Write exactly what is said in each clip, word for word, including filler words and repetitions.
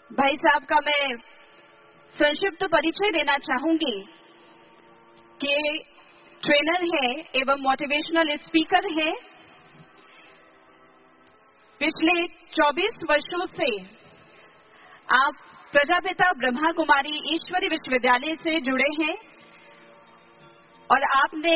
भाई साहब का मैं संक्षिप्त परिचय देना चाहूंगी कि ट्रेनर है एवं मोटिवेशनल स्पीकर है। पिछले चौबीस वर्षों से आप प्रजापिता ब्रह्मा कुमारी ईश्वरी विश्वविद्यालय से जुड़े हैं और आपने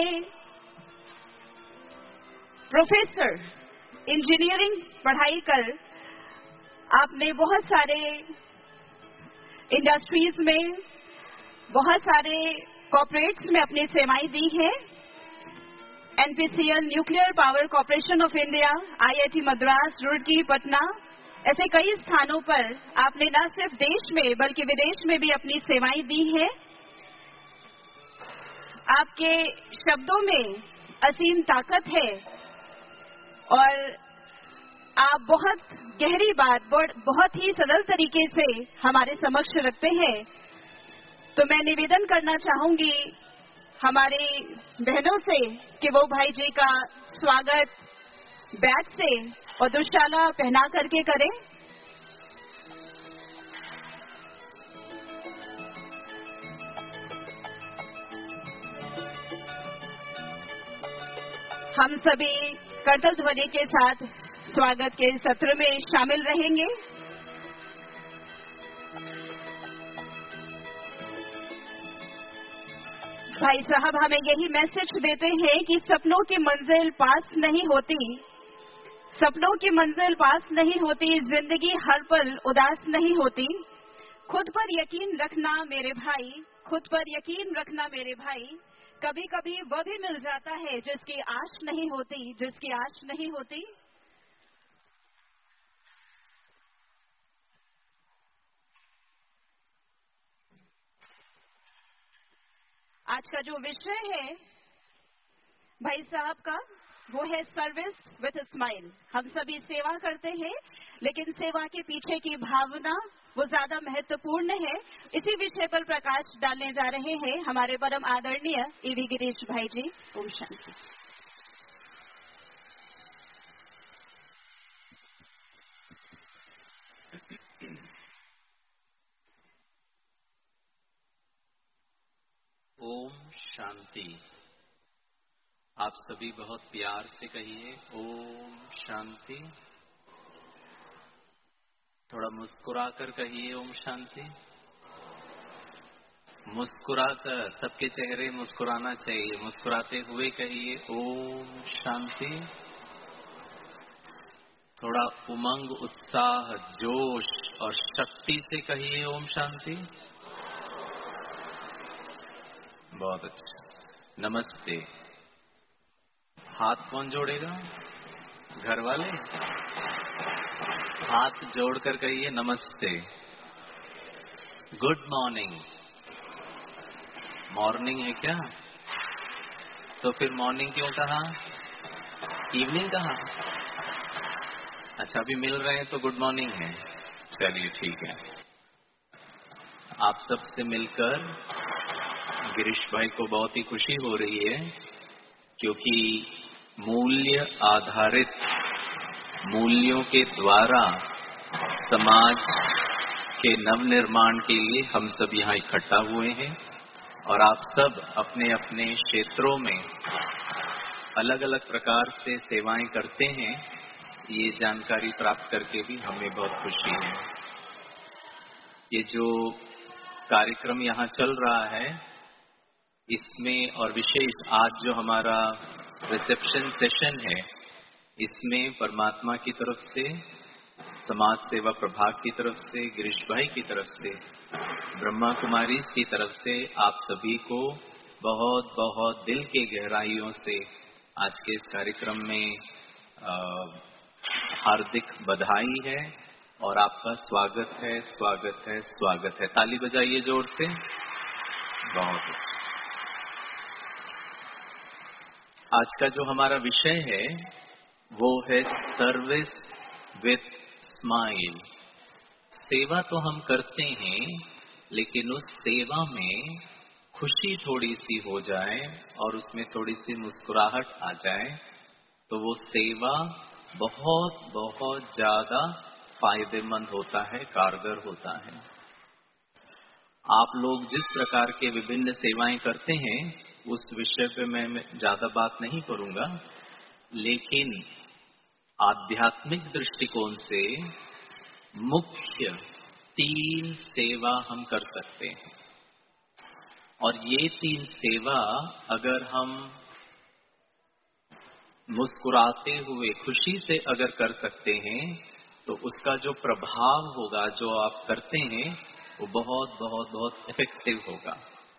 प्रोफेसर इंजीनियरिंग पढ़ाई कर आपने बहुत सारे इंडस्ट्रीज में, बहुत सारे कॉर्पोरेट्स में अपनी सेवाएं दी हैं। NPCL, nuclear power corporation of India, IIT Madras, Roorkee, Patna, ऐसे कई स्थानों पर आपने न सिर्फ देश में बल्कि विदेश में भी अपनी सेवाएं दी हैं। आपके शब्दों में असीम ताकत है और आप बहुत गहरी बात बहुत ही सरल तरीके से हमारे समक्ष रखते हैं। तो मैं निवेदन करना चाहूंगी हमारे बहनों से कि वो भाई जी का स्वागत बैच से और दुशाला पहना करके करें। हम सभी करतल ध्वनि के साथ स्वागत के सत्र में शामिल रहेंगे। भाई साहब हमें यही मैसेज देते हैं कि सपनों की मंजिल पास नहीं होती, सपनों की मंजिल पास नहीं होती, जिंदगी हर पल उदास नहीं होती। खुद पर यकीन रखना मेरे भाई, खुद पर यकीन रखना मेरे भाई। कभी कभी वह भी मिल जाता है जिसकी आश नहीं होती, जिसकी आश नहीं होती। आज का जो विषय है भाई साहब का वो है सर्विस विथ स्माइल। हम सभी सेवा करते हैं लेकिन सेवा के पीछे की भावना वो ज्यादा महत्वपूर्ण है। इसी विषय पर प्रकाश डालने जा रहे हैं हमारे परम आदरणीय ईवी गिरीश भाई जी। ओम शांति। ओम शांति। आप सभी बहुत प्यार से कहिए ओम शांति। थोड़ा मुस्कुराकर कहिए ओम शांति। मुस्कुराकर, सबके चेहरे मुस्कुराना चाहिए। मुस्कुराते हुए कहिए ओम शांति। थोड़ा उमंग, उत्साह, जोश और शक्ति से कहिए ओम शांति। बहुत अच्छा। नमस्ते। हाथ कौन जोड़ेगा? घर वाले? हाथ जोड़कर कहिए नमस्ते। Good morning. मॉर्निंग है क्या? तो फिर मॉर्निंग क्यों कहा? इवनिंग कहा? अच्छा, अभी मिल रहे हैं तो गुड मॉर्निंग है। चलिए ठीक है। आप सबसे मिलकर गिरीश भाई को बहुत ही खुशी हो रही है क्योंकि मूल्य आधारित, मूल्यों के द्वारा समाज के नवनिर्माण के लिए हम सब यहाँ इकट्ठा हुए हैं और आप सब अपने अपने क्षेत्रों में अलग अलग प्रकार से सेवाएं करते हैं। ये जानकारी प्राप्त करके भी हमें बहुत खुशी है। ये जो कार्यक्रम यहाँ चल रहा है इसमें, और विशेष आज जो हमारा रिसेप्शन सेशन है, इसमें परमात्मा की तरफ से, समाज सेवा प्रभाग की तरफ से, गिरीश भाई की तरफ से, ब्रह्मा कुमारी की तरफ से आप सभी को बहुत बहुत दिल के गहराइयों से आज के इस कार्यक्रम में आ, हार्दिक बधाई है और आपका स्वागत है, स्वागत है, स्वागत है। ताली बजाइए जोर से। बहुत अच्छा। आज का जो हमारा विषय है वो है सर्विस विथ स्माइल। सेवा तो हम करते हैं लेकिन उस सेवा में खुशी थोड़ी सी हो जाए और उसमें थोड़ी सी मुस्कुराहट आ जाए तो वो सेवा बहुत बहुत ज्यादा फायदेमंद होता है, कारगर होता है। आप लोग जिस प्रकार के विभिन्न सेवाएं करते हैं उस विषय पे मैं ज्यादा बात नहीं करूंगा, लेकिन आध्यात्मिक दृष्टिकोण से मुख्य तीन सेवा हम कर सकते हैं। और ये तीन सेवा अगर हम मुस्कुराते हुए खुशी से अगर कर सकते हैं तो उसका जो प्रभाव होगा, जो आप करते हैं, वो बहुत बहुत बहुत इफेक्टिव होगा।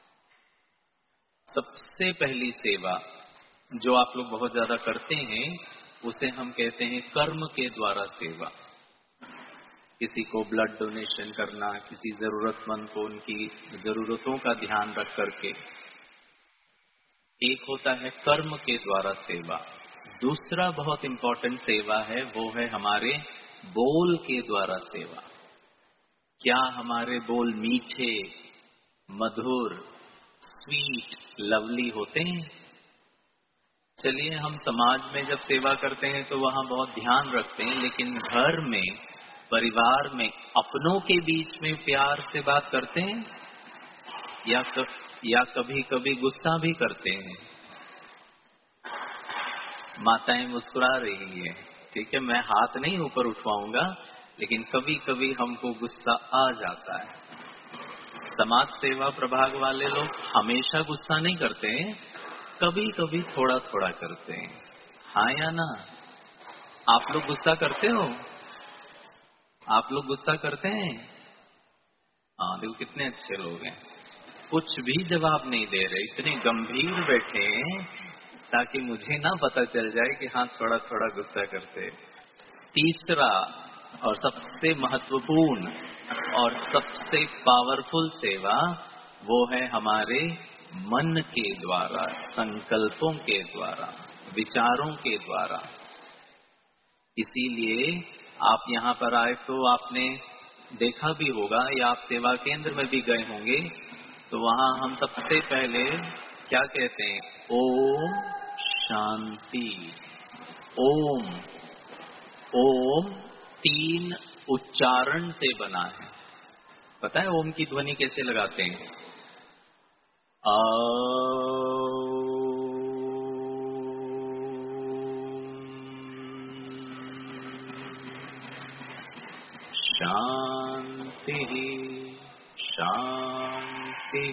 सबसे पहली सेवा जो आप लोग बहुत ज्यादा करते हैं उसे हम कहते हैं कर्म के द्वारा सेवा। किसी को ब्लड डोनेशन करना, किसी जरूरतमंद को उनकी जरूरतों का ध्यान रख करके, एक होता है कर्म के द्वारा सेवा। दूसरा बहुत इंपॉर्टेंट सेवा है, वो है हमारे बोल के द्वारा सेवा। क्या हमारे बोल मीठे, मधुर, स्वीट, लवली होते हैं? चलिए, हम समाज में जब सेवा करते हैं तो वहाँ बहुत ध्यान रखते हैं, लेकिन घर में, परिवार में, अपनों के बीच में प्यार से बात करते हैं या क, या कभी कभी गुस्सा भी करते हैं? माताएं मुस्कुरा रही है, ठीक है, मैं हाथ नहीं ऊपर उठवाऊंगा, लेकिन कभी कभी हमको गुस्सा आ जाता है। समाज सेवा प्रभाग वाले लोग हमेशा गुस्सा नहीं करते हैं, कभी कभी थोड़ा थोड़ा करते हैं। हाँ या ना? आप लोग गुस्सा करते हो? आप लोग गुस्सा करते हैं? हाँ, देखो कितने अच्छे लोग हैं, कुछ भी जवाब नहीं दे रहे, इतने गंभीर बैठे हैं ताकि मुझे ना पता चल जाए कि हाँ थोड़ा थोड़ा गुस्सा करते। तीसरा और सबसे महत्वपूर्ण और सबसे पावरफुल सेवा वो है हमारे मन के द्वारा, संकल्पों के द्वारा, विचारों के द्वारा। इसीलिए आप यहाँ पर आए तो आपने देखा भी होगा या आप सेवा केंद्र में भी गए होंगे, तो वहाँ हम सबसे पहले क्या कहते हैं? ओम शांति। ओम ओम तीन उच्चारण से बना है। पता है ओम की ध्वनि कैसे लगाते हैं? आ शांति शांति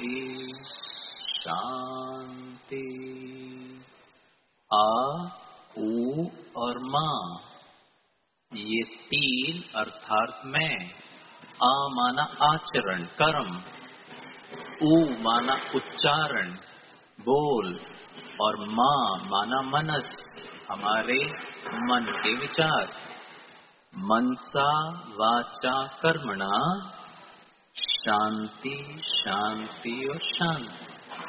शांति। आ, ऊ और मां, ये तीन अर्थात मैं। आ माना आचरण, कर्म, ऊ माना उच्चारण, बोल, और मां माना मनस, हमारे मन के विचार। मनसा वाचा कर्मणा शांति शांति और शांति।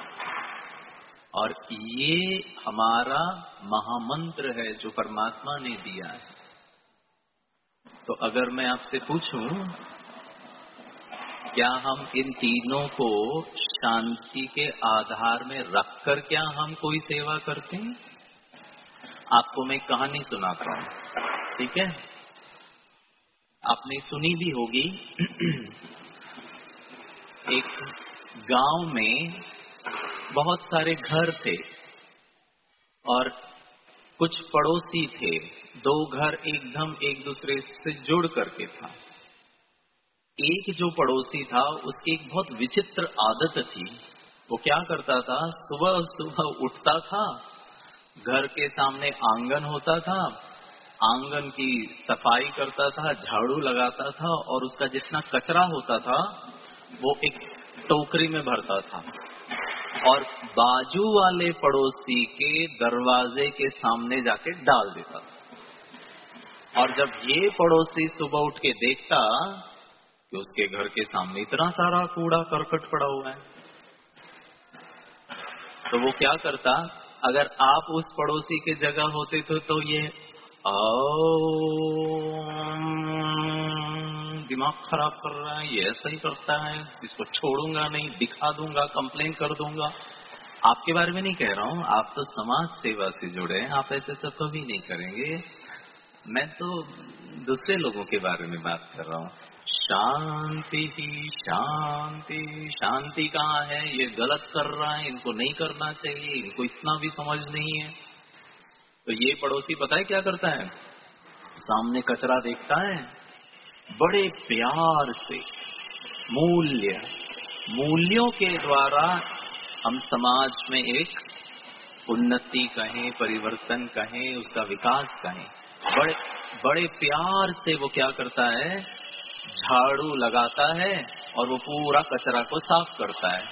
और ये हमारा महामंत्र है जो परमात्मा ने दिया है। तो अगर मैं आपसे पूछूं, क्या हम इन तीनों को शांति के आधार में रखकर क्या हम कोई सेवा करते हैं? आपको मैं कहानी सुनाता हूं, ठीक है? आपने सुनी भी होगी। एक गांव में बहुत सारे घर थे और कुछ पड़ोसी थे। दो घर एकदम एक दूसरे से जुड़ करके था। एक जो पड़ोसी था उसकी एक बहुत विचित्र आदत थी। वो क्या करता था, सुबह सुबह उठता था, घर के सामने आंगन होता था, आंगन की सफाई करता था, झाड़ू लगाता था और उसका जितना कचरा होता था वो एक टोकरी में भरता था और बाजू वाले पड़ोसी के दरवाजे के सामने जाके डाल देता था। और जब ये पड़ोसी सुबह उठ के देखता कि उसके घर के सामने इतना सारा कूड़ा करकट पड़ा हुआ है, तो वो क्या करता, अगर आप उस पड़ोसी के जगह होते तो, तो ये दिमाग खराब कर रहा है, ये ऐसा ही करता है, इसको छोड़ूंगा नहीं, दिखा दूंगा, कंप्लेन कर दूंगा। आपके बारे में नहीं कह रहा हूँ, आप तो समाज सेवा से जुड़े हैं, आप ऐसे सब कभी नहीं करेंगे। मैं तो दूसरे लोगों के बारे में बात कर रहा हूँ। शांति ही शांति, शांति कहाँ है? ये गलत कर रहा है, इनको नहीं करना चाहिए, इनको इतना भी समझ नहीं है। तो ये पड़ोसी पता है क्या करता है? सामने कचरा देखता है, बड़े प्यार से मूल्य मूल्यों के द्वारा हम समाज में एक उन्नति कहें, परिवर्तन कहें, उसका विकास कहें, बड़े बड़े प्यार से वो क्या करता है? झाड़ू लगाता है और वो पूरा कचरा को साफ करता है।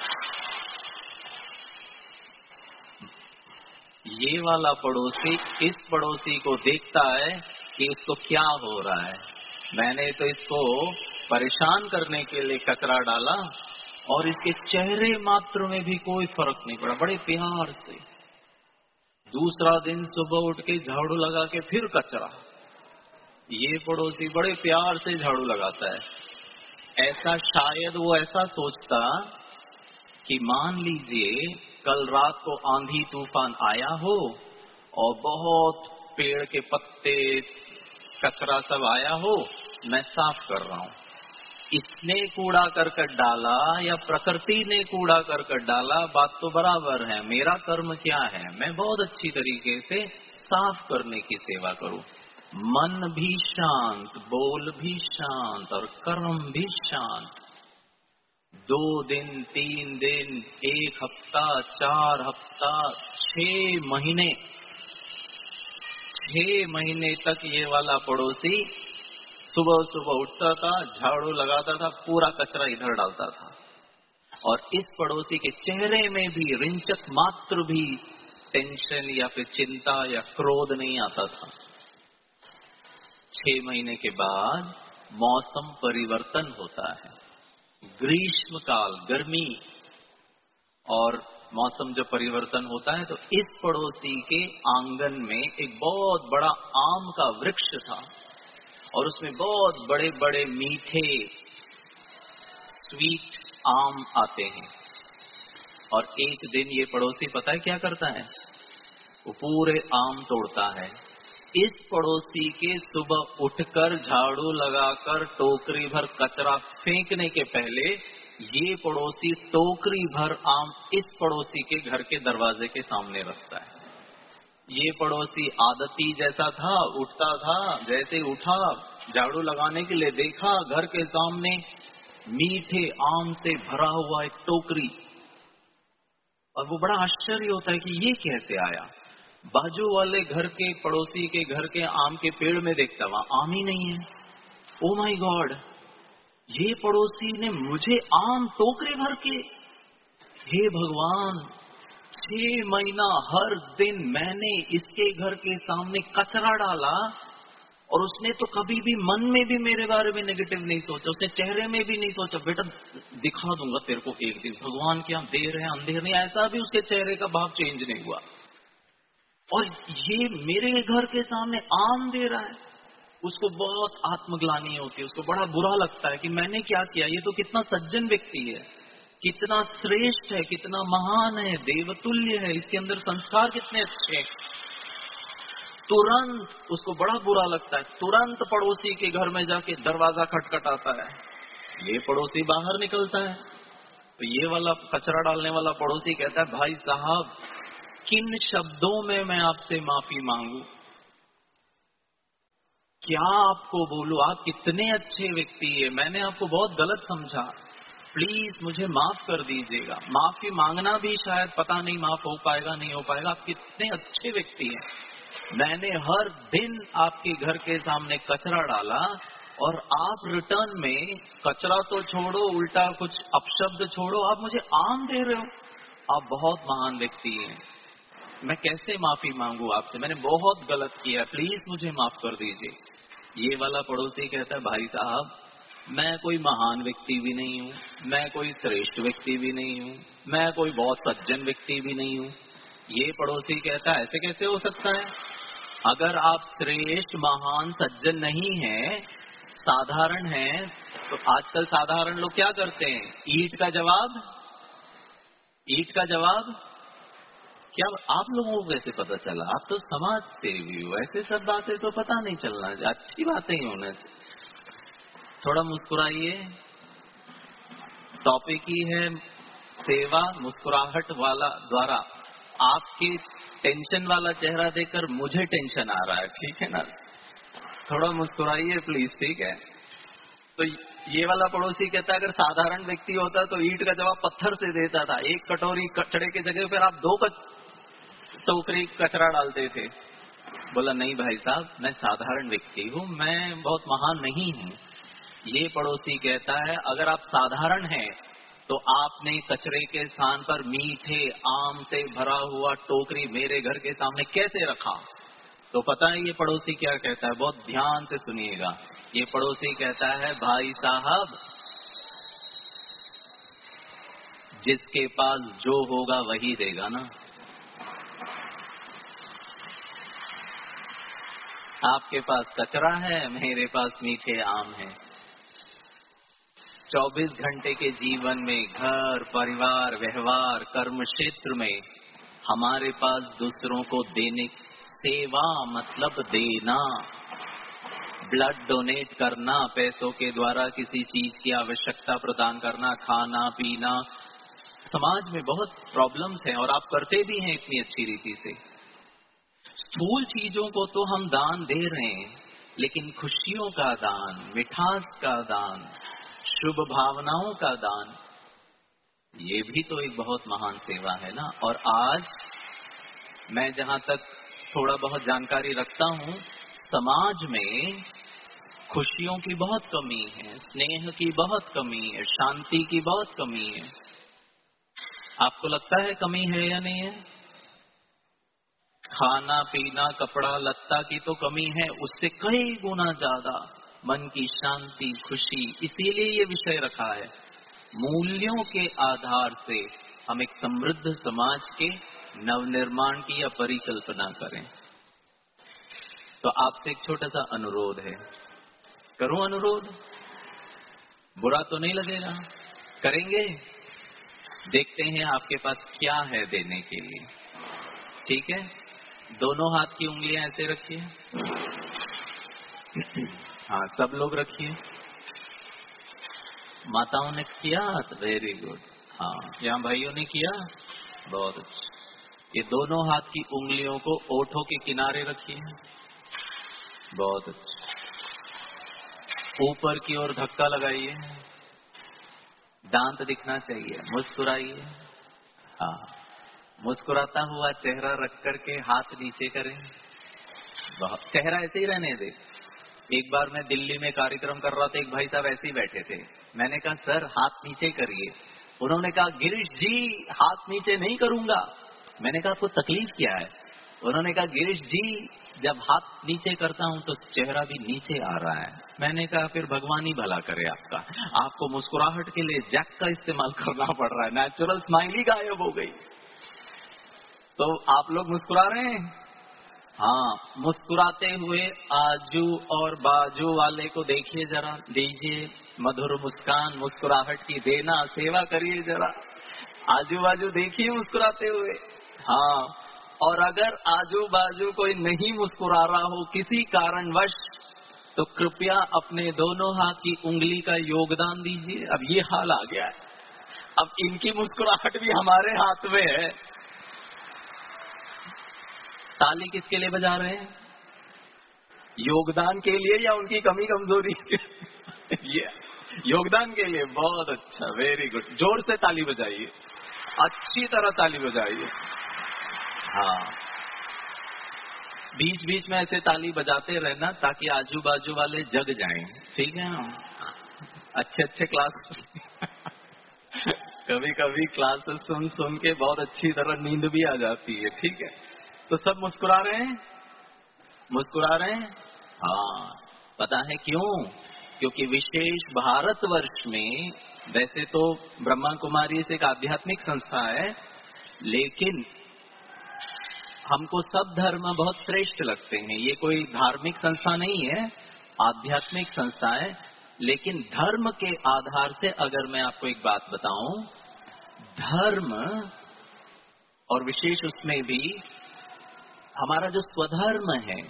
ये वाला पड़ोसी इस पड़ोसी को देखता है कि इसको क्या हो रहा है, मैंने तो इसको परेशान करने के लिए कचरा डाला और इसके चेहरे मात्र में भी कोई फर्क नहीं पड़ा, बड़े प्यार से। दूसरा दिन सुबह उठ के झाड़ू लगा के फिर कचरा। ये पड़ोसी बड़े प्यार से झाड़ू लगाता है। ऐसा शायद वो ऐसा सोचता कि मान लीजिए कल रात को आंधी तूफान आया हो और बहुत पेड़ के पत्ते कचरा सब आया हो, मैं साफ कर रहा हूँ। इसने कूड़ा करकट डाला या प्रकृति ने कूड़ा करकट डाला, बात तो बराबर है। मेरा कर्म क्या है? मैं बहुत अच्छी तरीके से साफ करने की सेवा करूँ। मन भी शांत, बोल भी शांत और कर्म भी शांत। दो दिन, तीन दिन, एक हफ्ता, चार हफ्ता, छह महीने छह महीने तक ये वाला पड़ोसी सुबह सुबह उठता था, झाड़ू लगाता था, पूरा कचरा इधर डालता था और इस पड़ोसी के चेहरे में भी रिंचक मात्र भी टेंशन या फिर चिंता या क्रोध नहीं आता था। छह महीने के बाद मौसम परिवर्तन होता है, ग्रीष्म काल, गर्मी, और मौसम जब परिवर्तन होता है तो इस पड़ोसी के आंगन में एक बहुत बड़ा आम का वृक्ष था और उसमें बहुत बड़े बड़े मीठे स्वीट आम आते हैं। और एक दिन ये पड़ोसी पता है क्या करता है? वो पूरे आम तोड़ता है। इस पड़ोसी के सुबह उठकर झाड़ू लगाकर टोकरी भर कचरा फेंकने के पहले ये पड़ोसी टोकरी भर आम इस पड़ोसी के घर के दरवाजे के सामने रखता है। ये पड़ोसी आदती जैसा था, उठता था, जैसे उठा झाड़ू लगाने के लिए देखा घर के सामने मीठे आम से भरा हुआ एक टोकरी, और वो बड़ा आश्चर्य होता है कि ये कैसे आया। बाजू वाले घर के पड़ोसी के घर के आम के पेड़ में देखता, वहां आम ही नहीं है। ओ माय गॉड, ये पड़ोसी ने मुझे आम टोकरी भर के, हे भगवान, छह महीना हर दिन मैंने इसके घर के सामने कचरा डाला और उसने तो कभी भी मन में भी मेरे बारे में नेगेटिव नहीं सोचा, उसने चेहरे में भी नहीं सोचा बेटा दिखा दूंगा तेरे को एक दिन, भगवान क्या देर है अंधेर नहीं, ऐसा भी उसके चेहरे का भाव चेंज नहीं हुआ। और ये मेरे घर के सामने आम दे रहा है, उसको बहुत आत्मग्लानि होती है, उसको बड़ा बुरा लगता है कि मैंने क्या किया। ये तो कितना सज्जन व्यक्ति है, कितना श्रेष्ठ है, कितना महान है, देवतुल्य है, इसके अंदर संस्कार कितने अच्छे हैं। तुरंत उसको बड़ा बुरा लगता है, तुरंत पड़ोसी के घर में जाके दरवाजा खटखटाता है। ये पड़ोसी बाहर निकलता है तो ये वाला कचरा डालने वाला पड़ोसी कहता है भाई साहब किन शब्दों में मैं आपसे माफी मांगू, क्या आपको बोलूं, आप कितने अच्छे व्यक्ति है, मैंने आपको बहुत गलत समझा, प्लीज मुझे माफ कर दीजिएगा। माफी मांगना भी शायद पता नहीं माफ हो पाएगा नहीं हो पाएगा, आप कितने अच्छे व्यक्ति हैं, मैंने हर दिन आपके घर के सामने कचरा डाला और आप रिटर्न में कचरा तो छोड़ो उल्टा कुछ अपशब्द छोड़ो, आप मुझे आम दे रहे हो, आप बहुत महान व्यक्ति हैं, मैं कैसे माफी मांगू आपसे, मैंने बहुत गलत किया, प्लीज मुझे माफ कर दीजिए। ये वाला पड़ोसी कहता है भाई साहब मैं कोई महान व्यक्ति भी नहीं हूँ, मैं कोई श्रेष्ठ व्यक्ति भी नहीं हूँ, मैं कोई बहुत सज्जन व्यक्ति भी नहीं हूँ। ये पड़ोसी कहता है ऐसे कैसे हो सकता है, अगर आप श्रेष्ठ महान सज्जन नहीं हैं, साधारण हैं, तो आजकल साधारण लोग क्या करते हैं, ईंट का जवाब ईंट का जवाब क्या आप लोगों को कैसे पता चला? आप तो समाज सेवी हो, ऐसे सब बातें तो पता नहीं चलना, अच्छी बातें ही होना चाहिए। थोड़ा मुस्कुराइए। टॉपिक ही है सेवा मुस्कुराहट वाला द्वारा। आपके टेंशन वाला चेहरा देखकर मुझे टेंशन आ रहा है, ठीक है ना? थोड़ा मुस्कुराइए प्लीज, ठीक है? तो ये वाला पड़ोसी कहता है अगर साधारण व्यक्ति होता तो ईंट का जवाब पत्थर से देता था, एक कटोरी कचड़े की जगह पर आप दो कच... टोकरी कचरा डालते थे। बोला नहीं भाई साहब, मैं साधारण व्यक्ति हूँ, मैं बहुत महान नहीं हूँ। ये पड़ोसी कहता है अगर आप साधारण हैं तो आपने कचरे के स्थान पर मीठे आम से भरा हुआ टोकरी मेरे घर के सामने कैसे रखा? तो पता है ये पड़ोसी क्या कहता है? बहुत ध्यान से सुनिएगा। ये पड़ोसी कहता है भाई साहब, जिसके पास जो होगा वही देगा ना। आपके पास कचरा है, मेरे पास मीठे आम है। चौबीस घंटे के जीवन में घर, परिवार, व्यवहार, कर्म क्षेत्र में हमारे पास दूसरों को देने, सेवा मतलब देना, ब्लड डोनेट करना, पैसों के द्वारा किसी चीज की आवश्यकता प्रदान करना, खाना पीना। समाज में बहुत प्रॉब्लम्स हैं और आप करते भी हैं इतनी अच्छी रीति से। स्थूल चीजों को तो हम दान दे रहे हैं, लेकिन खुशियों का दान, मिठास का दान, शुभ भावनाओं का दान, ये भी तो एक बहुत महान सेवा है ना। और आज मैं जहां तक थोड़ा बहुत जानकारी रखता हूं, समाज में खुशियों की बहुत कमी है, स्नेह की बहुत कमी है, शांति की बहुत कमी है। आपको लगता है कमी है या नहीं है? खाना पीना कपड़ा लत्ता की तो कमी है, उससे कई गुना ज्यादा मन की शांति, खुशी। इसीलिए ये विषय रखा है, मूल्यों के आधार से हम एक समृद्ध समाज के नवनिर्माण की या परिकल्पना करें। तो आपसे एक छोटा सा अनुरोध है, करूं अनुरोध? बुरा तो नहीं लगेगा? करेंगे? देखते हैं आपके पास क्या है देने के लिए। ठीक है, दोनों हाथ की उंगलियां ऐसे रखिए। हाँ, सब लोग रखिए। माताओं ने किया, वेरी गुड। हाँ, यहाँ भाइयों ने किया, बहुत अच्छा। ये दोनों हाथ की उंगलियों को ओठों के किनारे रखिए, बहुत अच्छा। ऊपर की ओर धक्का लगाइए, दांत दिखना चाहिए, मुस्कुराइए। हाँ, मुस्कुराता हुआ चेहरा रख करके हाथ नीचे करें, बहुत। चेहरा ऐसे ही रहने दे। एक बार मैं दिल्ली में कार्यक्रम कर रहा था, एक भाई साहब ऐसे ही बैठे थे। मैंने कहा सर हाथ नीचे करिए। उन्होंने कहा गिरीश जी हाथ नीचे नहीं करूंगा। मैंने कहा आपको तकलीफ क्या है? उन्होंने कहा गिरीश जी जब हाथ नीचे करता हूं तो चेहरा भी नीचे आ रहा है। मैंने कहा फिर भगवान ही भला करे आपका, आपको मुस्कुराहट के लिए जैक का इस्तेमाल करना पड़ रहा है, नेचुरल स्माइल ही गायब हो गई। तो आप लोग मुस्कुरा रहे हैं? हाँ, मुस्कुराते हुए आजू और बाजू वाले को देखिए जरा, दीजिए मधुर मुस्कान, मुस्कुराहट की देना, सेवा करिए जरा। आजू बाजू देखिए मुस्कुराते हुए। हाँ, और अगर आजू बाजू कोई नहीं मुस्कुरा रहा हो किसी कारणवश, तो कृपया अपने दोनों हाथ की उंगली का योगदान दीजिए। अब ये हाल आ गया है, अब इनकी मुस्कुराहट भी हमारे हाथ में है। ताली किसके लिए बजा रहे हैं? योगदान के लिए या उनकी कमी कमजोरी के लिए? योगदान के लिए। बहुत अच्छा, वेरी गुड। जोर से ताली बजाइए, अच्छी तरह ताली बजाइए। हाँ, बीच बीच में ऐसे ताली बजाते रहना ताकि आजू बाजू वाले जग जाएं, ठीक है ना? अच्छे अच्छे क्लास कभी कभी क्लासेस सुन सुन के बहुत अच्छी तरह नींद भी आ जाती है, ठीक है? तो सब मुस्कुरा रहे हैं, मुस्कुरा रहे हैं। हाँ, पता है क्यों? क्योंकि विशेष भारतवर्ष में, वैसे तो ब्रह्मा कुमारी से एक आध्यात्मिक संस्था है, लेकिन हमको सब धर्म बहुत श्रेष्ठ लगते हैं। ये कोई धार्मिक संस्था नहीं है, आध्यात्मिक संस्था है। लेकिन धर्म के आधार से अगर मैं आपको एक बात बताऊं, धर्म और विशेष उसमें भी हमारा जो स्वधर्म है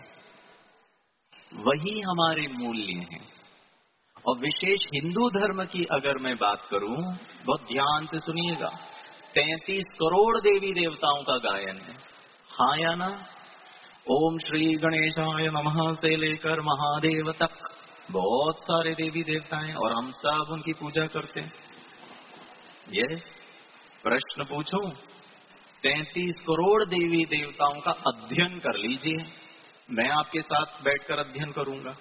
वही हमारे मूल्य हैं। और विशेष हिंदू धर्म की अगर मैं बात करूं, बहुत ध्यान से सुनिएगा, तैंतीस करोड़ देवी देवताओं का गायन है, हाँ या ना? ओम श्री गणेशाय नमः से लेकर महादेव तक बहुत सारे देवी देवता हैं और हम सब उनकी पूजा करते हैं। यस, प्रश्न पूछूं, तैंतीस करोड़ देवी देवताओं का अध्ययन कर लीजिए, मैं आपके साथ बैठकर अध्ययन करूंगा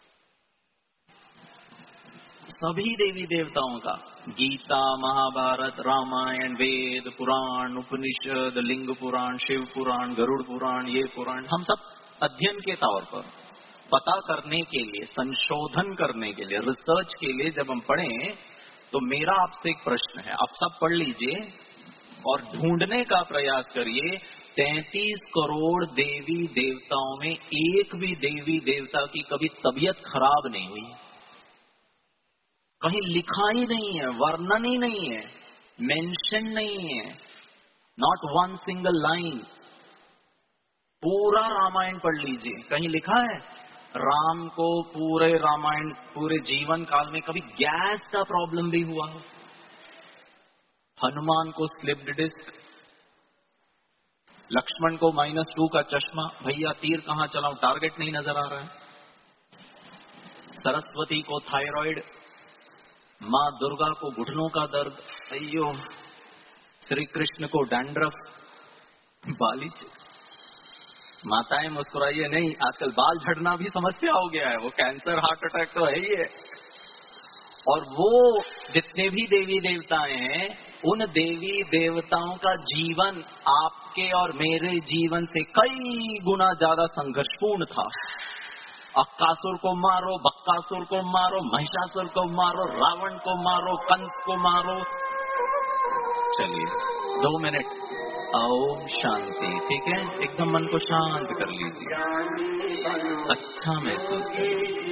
सभी देवी देवताओं का। गीता, महाभारत, रामायण, वेद, पुराण, उपनिषद, लिंग पुराण, शिव पुराण, गरुड़ पुराण, ये पुराण, हम सब अध्ययन के तौर पर पता करने के लिए, संशोधन करने के लिए, रिसर्च के लिए जब हम पढ़ें, तो मेरा आपसे एक प्रश्न है, आप सब पढ़ लीजिए और ढूंढने का प्रयास करिए, तैंतीस करोड़ देवी देवताओं में एक भी देवी देवता की कभी तबीयत खराब नहीं हुई, कहीं लिखा ही नहीं है, वर्णन ही नहीं है, मेंशन नहीं है, नॉट वन सिंगल लाइन। पूरा रामायण पढ़ लीजिए, कहीं लिखा है राम को पूरे रामायण, पूरे जीवन काल में कभी गैस का प्रॉब्लम भी हुआ हो? हनुमान को स्लिप्ड डिस्क, लक्ष्मण को माइनस टू का चश्मा, भैया तीर कहां चलाऊं, टारगेट नहीं नजर आ रहा है। सरस्वती को थायराइड, माँ दुर्गा को घुटनों का दर्द, अयो, श्री कृष्ण को डैंड्रफ, बालिच। माताएं मुस्कुराइए नहीं, आजकल बाल झड़ना भी समस्या हो गया है, वो कैंसर, हार्ट अटैक तो है ही है। और वो जितने भी देवी देवताएं हैं, उन देवी देवताओं का जीवन आपके और मेरे जीवन से कई गुना ज्यादा संघर्षपूर्ण था। अक्कासुर को मारो, बक्कासुर को मारो, महिषासुर को मारो, रावण को मारो, कंस को मारो। चलिए दो मिनट ओम शांति, ठीक है, एकदम मन को शांत कर लीजिए, अच्छा महसूस करिए।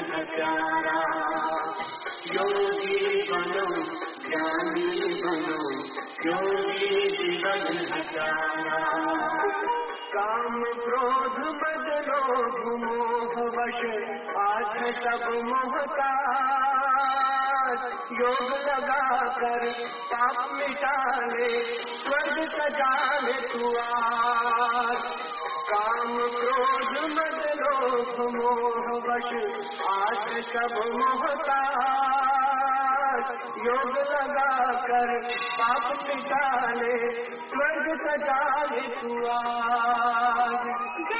योगी बनो, ज्ञानी बनो, योगी जीवन हजारा। काम क्रोध मद लोभ मोह वश, आठ सब मोहताज। योग लगा कर पाप मिटा ले, स्वर्ग सजा ले तू आज। काम क्रोध मद लोभ मोह वश, आठ सब मोहताज। योग लगा कर पाप मिटा ले, स्वर्ग सजा ले तू आज।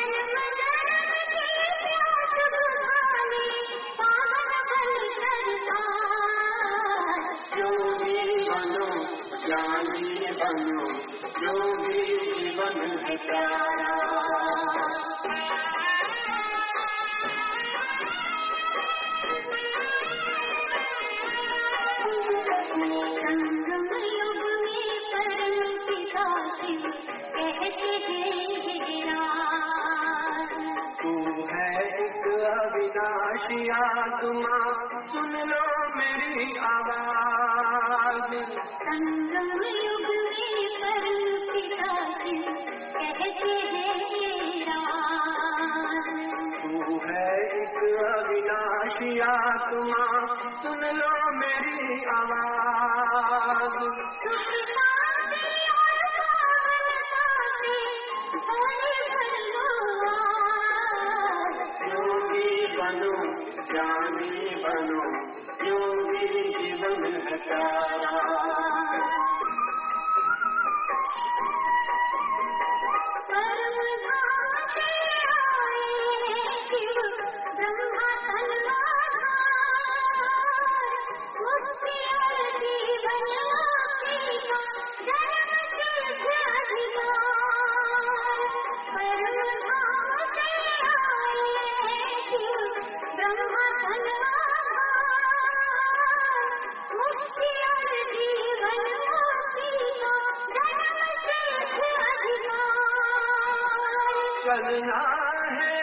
ज्ञानी बनो, योगी जीवन है प्यारा। संगम युग में परम पिता कहते हैं, तू है एक अविनाशी आत्मा, सुन लो मेरी आवाज। संगम युग में परम पिता कहते हैं, तू है एक अविनाशी आत्मा, सुन लो मेरी आवाज। योगी बनो, ज्ञानी बनो, योगी जीवन है प्यारा। चलना है,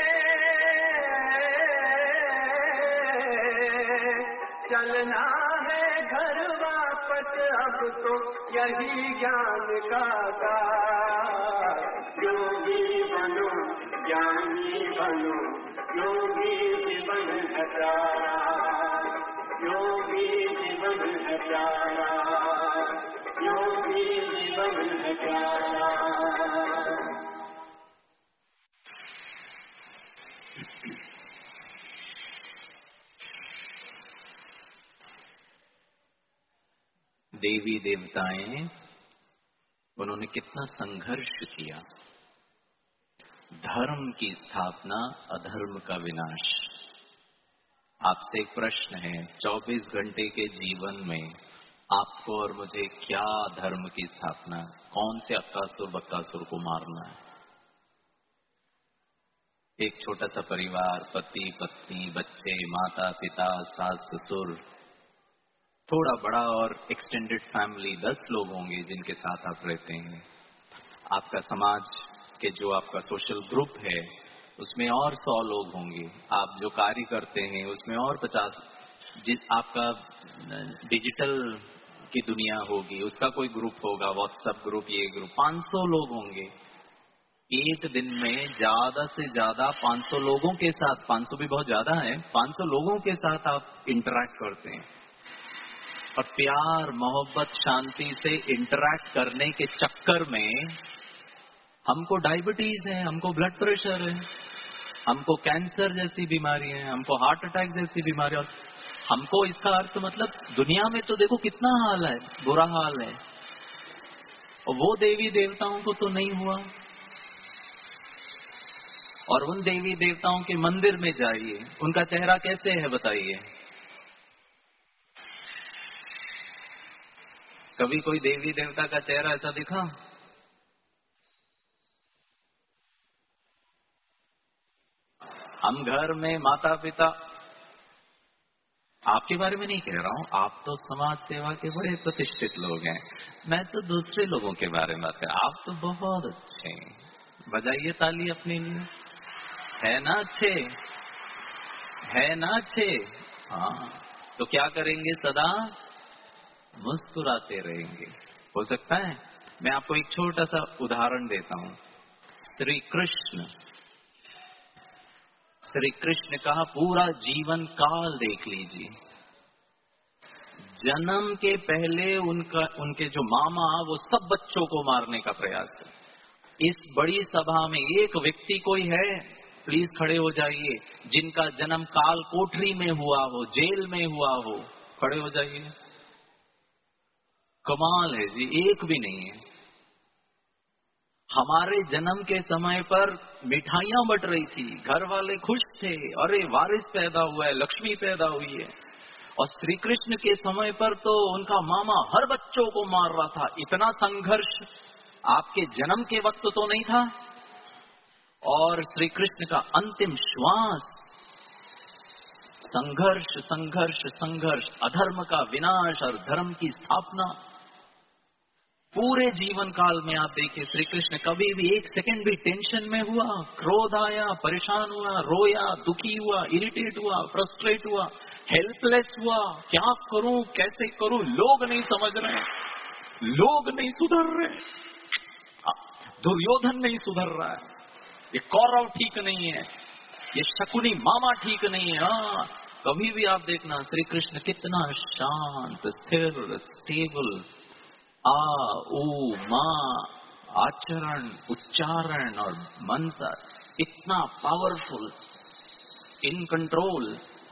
चलना है घर वापस अब तो यही ज्ञान का सार। योगी बनो ज्ञानी बनो, योगी जीवन है प्यारा, योगी जीवन है प्यारा, योगी जीवन है प्यारा। देवी देवताएं, उन्होंने कितना संघर्ष किया। धर्म की स्थापना, अधर्म का विनाश। आपसे एक प्रश्न है, चौबीस घंटे के जीवन में आपको और मुझे क्या धर्म की स्थापना, कौन से अक्कासुर बक्कासुर को मारना है? एक छोटा सा परिवार, पति पत्नी, बच्चे, माता पिता, सास ससुर, थोड़ा बड़ा और एक्सटेंडेड फैमिली, दस लोग होंगे जिनके साथ आप रहते हैं। आपका समाज के जो आपका सोशल ग्रुप है उसमें और सौ लोग होंगे। आप जो कार्य करते हैं उसमें और पचास, जिस आपका डिजिटल की दुनिया होगी उसका कोई ग्रुप होगा, व्हाट्सएप ग्रुप, ये ग्रुप, पाँच सौ लोग होंगे। एक दिन में ज्यादा से ज्यादा पाँच सौ लोगों के साथ, पाँच सौ भी बहुत ज्यादा है, पाँच सौ लोगों के साथ आप इंटरैक्ट करते हैं। और प्यार मोहब्बत शांति से इंटरैक्ट करने के चक्कर में हमको डायबिटीज है, हमको ब्लड प्रेशर है, हमको कैंसर जैसी बीमारी है, हमको हार्ट अटैक जैसी बीमारी। और हमको इसका अर्थ मतलब दुनिया में तो देखो कितना हाल है, बुरा हाल है, और वो देवी देवताओं को तो नहीं हुआ। और उन देवी देवताओं के मंदिर में जाइए, उनका चेहरा कैसे है बताइए? कभी कोई देवी देवता का चेहरा ऐसा दिखा? हम घर में माता पिता, आपके बारे में नहीं कह रहा हूं, आप तो समाज सेवा के बड़े प्रतिष्ठित लोग हैं, मैं तो दूसरे लोगों के बारे में बात कर, आप तो बहुत अच्छे हैं, बजाइए ताली अपने लिए। है ना अच्छे, है ना अच्छे? हाँ, तो क्या करेंगे? सदा मुस्कुराते रहेंगे। हो सकता है मैं आपको एक छोटा सा उदाहरण देता हूं। श्री कृष्ण, श्री कृष्ण का पूरा जीवन काल देख लीजिए। जन्म के पहले उनका, उनके जो मामा, वो सब बच्चों को मारने का प्रयास है। इस बड़ी सभा में एक व्यक्ति कोई है, प्लीज खड़े हो जाइए, जिनका जन्म काल कोठरी में हुआ हो, जेल में हुआ हो, खड़े हो जाइए। कमाल है जी, एक भी नहीं है। हमारे जन्म के समय पर मिठाइयां बट रही थी, घर वाले खुश थे, अरे वारिस पैदा हुआ है, लक्ष्मी पैदा हुई है। और श्री कृष्ण के समय पर तो उनका मामा हर बच्चों को मार रहा था। इतना संघर्ष आपके जन्म के वक्त तो नहीं था। और श्री कृष्ण का अंतिम श्वास संघर्ष संघर्ष संघर्ष, अधर्म का विनाश और धर्म की स्थापना। पूरे जीवन काल में आप देखिए, श्री कृष्ण कभी भी एक सेकंड भी टेंशन में हुआ, क्रोध आया, परेशान हुआ, रोया, दुखी हुआ, इरिटेट हुआ, फ्रस्ट्रेट हुआ, हेल्पलेस हुआ, क्या करूं, कैसे करूं, लोग नहीं समझ रहे, लोग नहीं सुधर रहे, दुर्योधन नहीं सुधर रहा है, ये कौरव ठीक नहीं है, ये शकुनी मामा ठीक नहीं है। हाँ, कभी भी आप देखना श्री कृष्ण कितना शांत, स्थिर, स्टेबल, आ ऊ माँ, आचरण, उच्चारण और मंत्र इतना पावरफुल, इन कंट्रोल।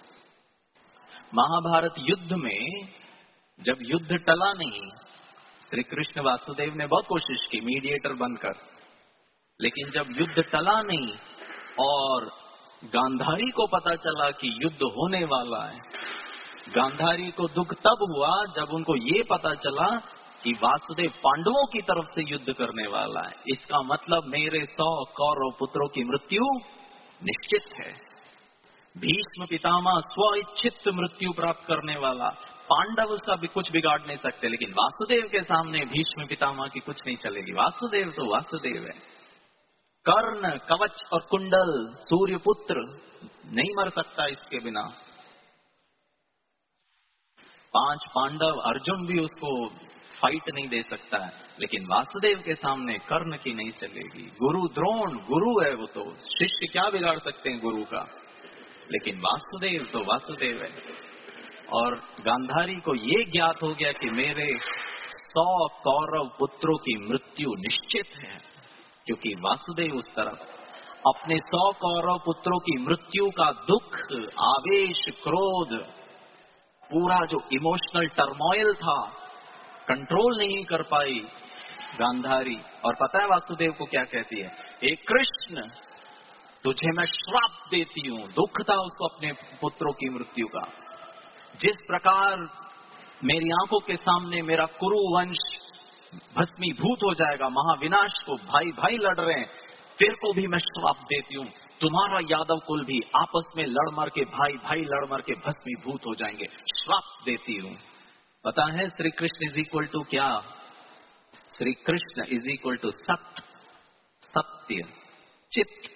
महाभारत युद्ध में जब युद्ध टला नहीं, श्री कृष्ण वासुदेव ने बहुत कोशिश की मीडिएटर बनकर, लेकिन जब युद्ध टला नहीं और गांधारी को पता चला कि युद्ध होने वाला है, गांधारी को दुख तब हुआ जब उनको ये पता चला कि वासुदेव पांडवों की तरफ से युद्ध करने वाला है। इसका मतलब मेरे सौ कौरव पुत्रों की मृत्यु निश्चित है। भीष्म पितामह स्वइच्छित मृत्यु प्राप्त करने वाला, पांडव उसका भी कुछ बिगाड़ नहीं सकते, लेकिन वासुदेव के सामने भीष्म पितामह की कुछ नहीं चलेगी। वासुदेव तो वासुदेव है। कर्ण, कवच और कुंडल, सूर्यपुत्र नहीं मर सकता इसके बिना। पांच पांडव, अर्जुन भी उसको फाइट नहीं दे सकता है, लेकिन वासुदेव के सामने कर्ण की नहीं चलेगी। गुरु द्रोण गुरु है, वो तो शिष्य क्या बिगाड़ सकते हैं गुरु का, लेकिन वासुदेव तो वासुदेव है। और गांधारी को ये ज्ञात हो गया कि मेरे सौ कौरव पुत्रों की मृत्यु निश्चित है, क्योंकि वासुदेव उस तरफ अपने सौ कौरव पुत्रों की मृत्यु का दुख, आवेश, क्रोध, पूरा जो इमोशनल टर्मोइल था, कंट्रोल नहीं कर पाई गांधारी। और पता है वासुदेव को क्या कहती है? हे कृष्ण, तुझे मैं श्राप देती हूँ। दुख था उसको अपने पुत्रों की मृत्यु का। जिस प्रकार मेरी आंखों के सामने मेरा कुरु वंश भस्मीभूत हो जाएगा, महाविनाश को भाई भाई लड़ रहे हैं, तेरे को भी मैं श्राप देती हूँ, तुम्हारा यादव कुल भी आपस में लड़ मर के, भाई भाई लड़ मर के भस्मीभूत हो जाएंगे, श्राप देती हूँ। पता है Shri Krishna is equal to क्या? Shri Krishna is equal to सत्य, सत्य, चित्त,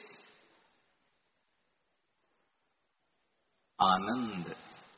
आनंद।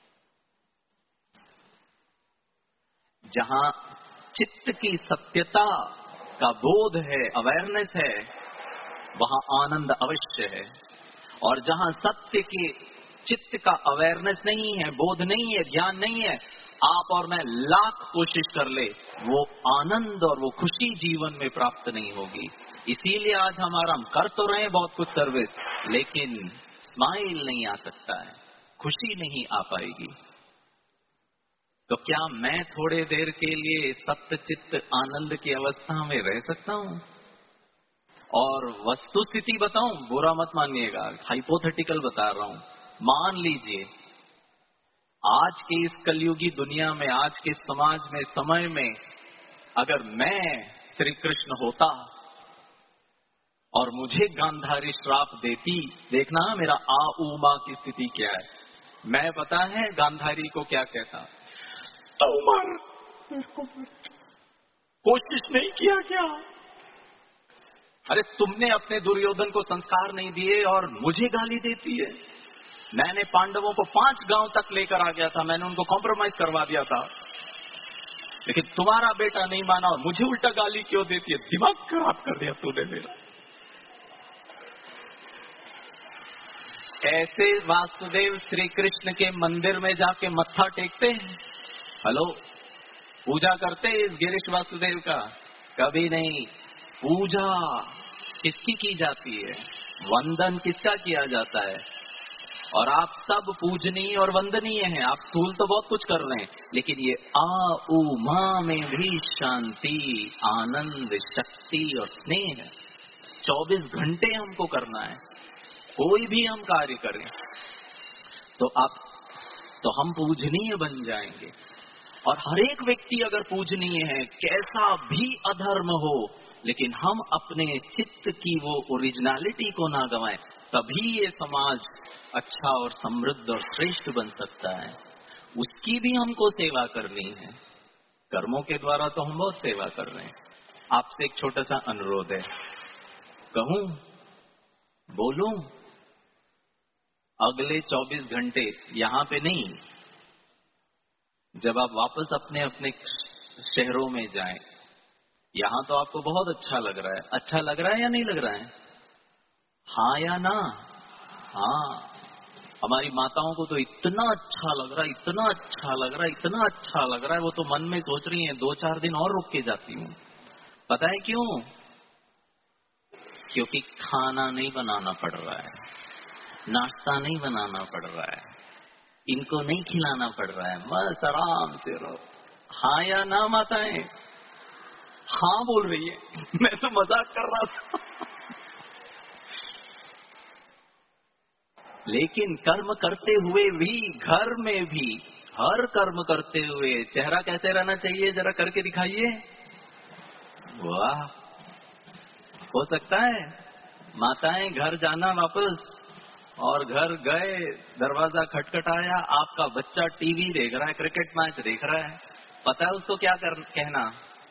जहां चित्त की सत्यता का बोध है, अवेयरनेस है, वहां आनंद अवश्य है। और जहां सत्य के चित्त का अवेयरनेस नहीं है, बोध नहीं है, ज्ञान नहीं है, आप और मैं लाख कोशिश कर ले, वो आनंद और वो खुशी जीवन में प्राप्त नहीं होगी। इसीलिए आज हमारा, हम कर तो रहे हैं बहुत कुछ सर्विस, लेकिन स्माइल नहीं आ सकता है, खुशी नहीं आ पाएगी। तो क्या मैं थोड़े देर के लिए सत्य चित्त आनंद की अवस्था में रह सकता हूं? और वस्तु स्थिति बताऊं, बुरा मत मानिएगा, हाइपोथेटिकल बता रहा हूं। मान लीजिए आज की इस कलयुगी दुनिया में, आज के समाज में, समय में, अगर मैं श्री कृष्ण होता और मुझे गांधारी श्राप देती, देखना मेरा आ ऊ मां की स्थिति क्या है। मैं पता है गांधारी को क्या कहता? तो मर, कोशिश नहीं किया क्या? अरे तुमने अपने दुर्योधन को संस्कार नहीं दिए और मुझे गाली देती है। मैंने पांडवों को पांच गांव तक लेकर आ गया था, मैंने उनको कॉम्प्रोमाइज करवा दिया था, लेकिन तुम्हारा बेटा नहीं माना और मुझे उल्टा गाली क्यों देती है? दिमाग खराब कर दिया तूने मेरा। ऐसे वासुदेव श्री कृष्ण के मंदिर में जाके मत्था टेकते हैं? हेलो, पूजा करते इस गिरीश वासुदेव का? कभी नहीं। पूजा किसकी की जाती है? वंदन किसका किया जाता है? और आप सब पूजनीय और वंदनीय हैं। आप स्थूल तो बहुत कुछ कर रहे हैं, लेकिन ये आ उ मां में भी शांति, आनंद, शक्ति और स्नेह है। चौबीस घंटे हमको करना है, कोई भी हम कार्य करें तो आप तो हम पूजनीय बन जाएंगे। और हर एक व्यक्ति अगर पूजनीय है, कैसा भी अधर्म हो, लेकिन हम अपने चित्त की वो ओरिजिनलिटी को ना गंवाएं, तभी ये समाज अच्छा और समृद्ध और श्रेष्ठ बन सकता है। उसकी भी हमको सेवा करनी है। कर्मों के द्वारा तो हम बहुत सेवा कर रहे हैं। आपसे एक छोटा सा अनुरोध है, कहूं, बोलूं? अगले चौबीस घंटे यहाँ पे नहीं, जब आप वापस अपने अपने शहरों में जाएं, यहाँ तो आपको बहुत अच्छा लग रहा है। अच्छा लग रहा है या नहीं लग रहा है? हाँ या ना? हाँ। हमारी माताओं को तो इतना अच्छा लग रहा है, इतना अच्छा लग रहा है, इतना अच्छा लग रहा है, वो तो मन में सोच रही हैं दो चार दिन और रुक के जाती हूँ। पता है क्यों? क्योंकि खाना नहीं बनाना पड़ रहा है, नाश्ता नहीं बनाना पड़ रहा है, इनको नहीं खिलाना पड़ रहा है, बस आराम से रहो। हाँ या ना माताएं? हाँ बोल रही है, मैं तो मजाक कर रहा था। लेकिन कर्म करते हुए भी, घर में भी, हर कर्म करते हुए चेहरा कैसे रहना चाहिए, जरा करके दिखाइए। वाह, हो सकता है माताएं घर जाना वापस, और घर गए, दरवाजा खटखटाया, आपका बच्चा टीवी देख रहा है, क्रिकेट मैच देख रहा है, पता है उसको क्या कर, कहना?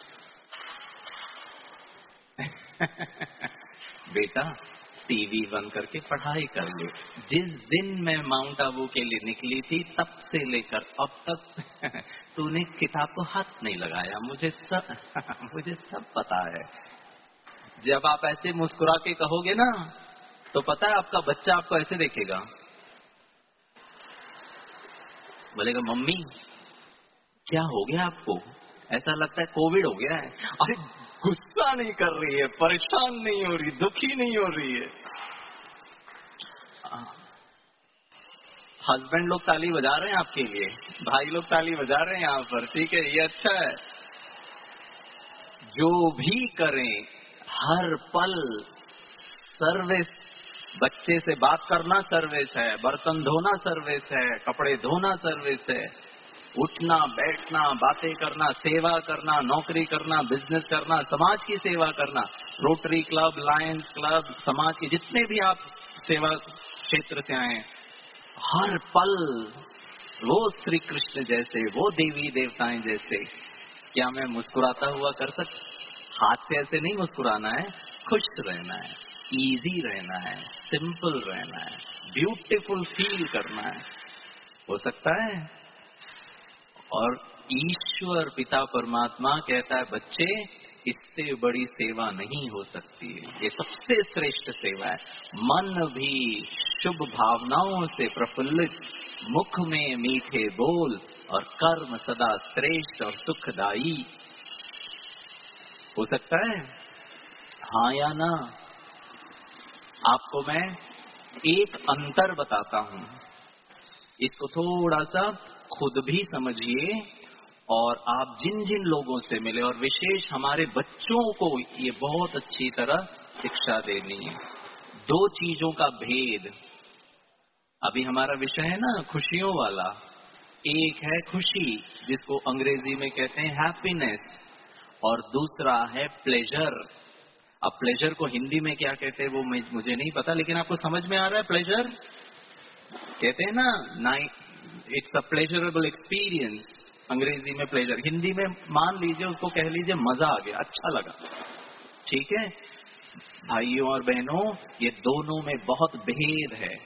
बेटा टीवी बंद करके पढ़ाई कर ले। जिस दिन मैं माउंट आबू के लिए निकली थी, तब से लेकर अब तक तूने किताब को हाथ नहीं लगाया, मुझे सब मुझे सब पता है। जब आप ऐसे मुस्कुरा के कहोगे ना, तो पता है आपका बच्चा आपको ऐसे देखेगा, बोलेगा मम्मी क्या हो गया आपको, ऐसा लगता है कोविड हो गया है। अरे गुस्सा नहीं कर रही है, परेशान नहीं हो रही, दुखी नहीं हो रही है। हस्बैंड लोग ताली बजा रहे हैं आपके लिए, भाई लोग ताली बजा रहे हैं यहाँ पर, ठीक है, ये अच्छा है। जो भी करें हर पल सर्विस, बच्चे से बात करना सर्विस है, बर्तन धोना सर्विस है, कपड़े धोना सर्विस है, उठना बैठना बातें करना, सेवा करना, नौकरी करना, बिजनेस करना, समाज की सेवा करना, रोटरी क्लब, लायंस क्लब, समाज के जितने भी आप सेवा क्षेत्र से आए, हर पल वो श्री कृष्ण जैसे, वो देवी देवताएं जैसे, क्या मैं मुस्कुराता हुआ कर सकता? हाथ से ऐसे नहीं मुस्कुराना है, खुश रहना है, इजी रहना है, सिंपल रहना है, ब्यूटीफुल फील करना है, हो सकता है। और ईश्वर पिता परमात्मा कहता है बच्चे इससे बड़ी सेवा नहीं हो सकती है, ये सबसे श्रेष्ठ सेवा है। मन भी शुभ भावनाओं से प्रफुल्लित, मुख में मीठे बोल और कर्म सदा श्रेष्ठ और सुखदायी। हो सकता है? हाँ या ना? आपको मैं एक अंतर बताता हूं, इसको थोड़ा सा खुद भी समझिए, और आप जिन जिन लोगों से मिले, और विशेष हमारे बच्चों को ये बहुत अच्छी तरह शिक्षा देनी है। दो चीजों का भेद, अभी हमारा विषय है ना खुशियों वाला, एक है खुशी जिसको अंग्रेजी में कहते हैं हैप्पीनेस, और दूसरा है प्लेजर। अब प्लेजर को हिंदी में क्या कहते हैं वो मुझे नहीं पता, लेकिन आपको समझ में आ रहा है प्लेजर? कहते हैं ना, इट्स अ प्लेजरेबल एक्सपीरियंस, अंग्रेजी में प्लेजर, हिंदी में मान लीजिए उसको कह लीजिए मजा आ गया, अच्छा लगा। ठीक है भाइयों और बहनों, ये दोनों में बहुत भेद है,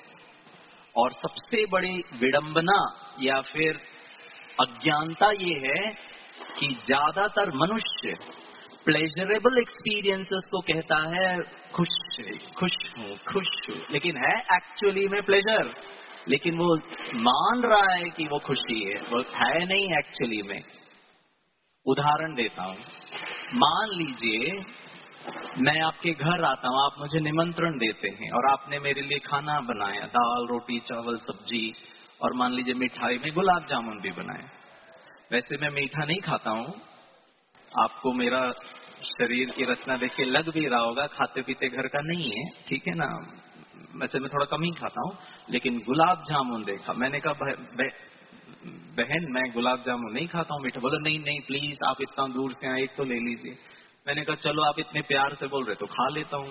और सबसे बड़ी विडंबना या फिर अज्ञानता ये है कि ज्यादातर मनुष्य प्लेजरेबल एक्सपीरियंसेस को कहता है खुश खुश हूँ खुश हूँ, लेकिन है एक्चुअली में प्लेजर, लेकिन वो मान रहा है कि वो खुशी है, वो है नहीं एक्चुअली में। उदाहरण देता हूँ, मान लीजिए मैं आपके घर आता हूँ, आप मुझे निमंत्रण देते हैं और आपने मेरे लिए खाना बनाया, दाल रोटी चावल सब्जी, और मान लीजिए मिठाई में गुलाब जामुन भी बनाए। वैसे मैं मीठा नहीं खाता हूँ, आपको मेरा शरीर की रचना देख के लग भी रहा होगा खाते पीते घर का नहीं है, ठीक है ना, वैसे मैं थोड़ा कम ही खाता हूँ, लेकिन गुलाब जामुन देखा, मैंने कहा बह, बह, बहन मैं गुलाब जामुन नहीं खाता हूँ मीठा। बोले नहीं नहीं प्लीज आप इतना दूर से आए, एक तो ले लीजिए। मैंने कहा चलो आप इतने प्यार से बोल रहे तो खा लेता हूँ,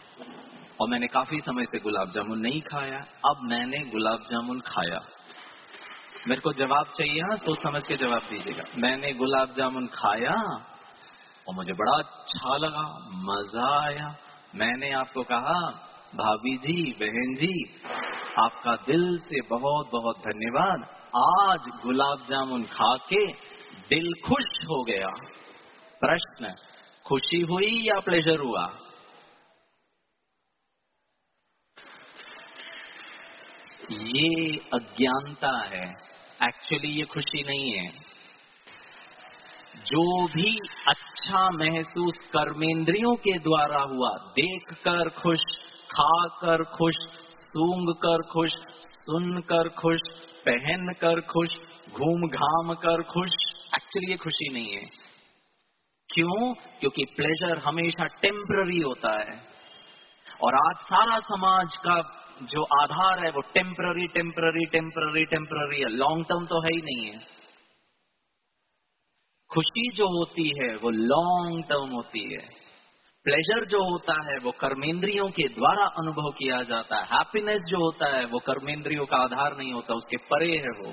और मैंने काफी समय से गुलाब जामुन नहीं खाया, अब मैंने गुलाब जामुन खाया। मेरे को जवाब चाहिए, हाँ सोच समझ के जवाब दीजिएगा। मैंने गुलाब जामुन खाया और मुझे बड़ा अच्छा लगा, मजा आया। मैंने आपको कहा भाभी जी बहन जी आपका दिल से बहुत बहुत धन्यवाद, आज गुलाब जामुन खा के दिल खुश हो गया। प्रश्न, खुशी हुई या प्लेजर हुआ? ये अज्ञानता है, एक्चुअली ये खुशी नहीं है। जो भी अच्छा महसूस कर्मेंद्रियों के द्वारा हुआ, देखकर खुश, खाकर खुश, सूंघकर खुश, सुनकर खुश, पहनकर खुश, घूम घाम कर खुश, एक्चुअली ये खुशी नहीं है। क्यों? क्योंकि प्लेजर हमेशा टेम्पररी होता है, और आज सारा समाज का जो आधार है वो टेम्पररी टेम्पररी टेम्पररी टेम्पररी है, लॉन्ग टर्म तो है ही नहीं है। खुशी जो होती है वो लॉन्ग टर्म होती है, प्लेजर जो होता है वो कर्मेंद्रियों के द्वारा अनुभव किया जाता है, हैप्पीनेस जो होता है वो कर्मेंद्रियों का आधार नहीं होता, उसके परे है वो।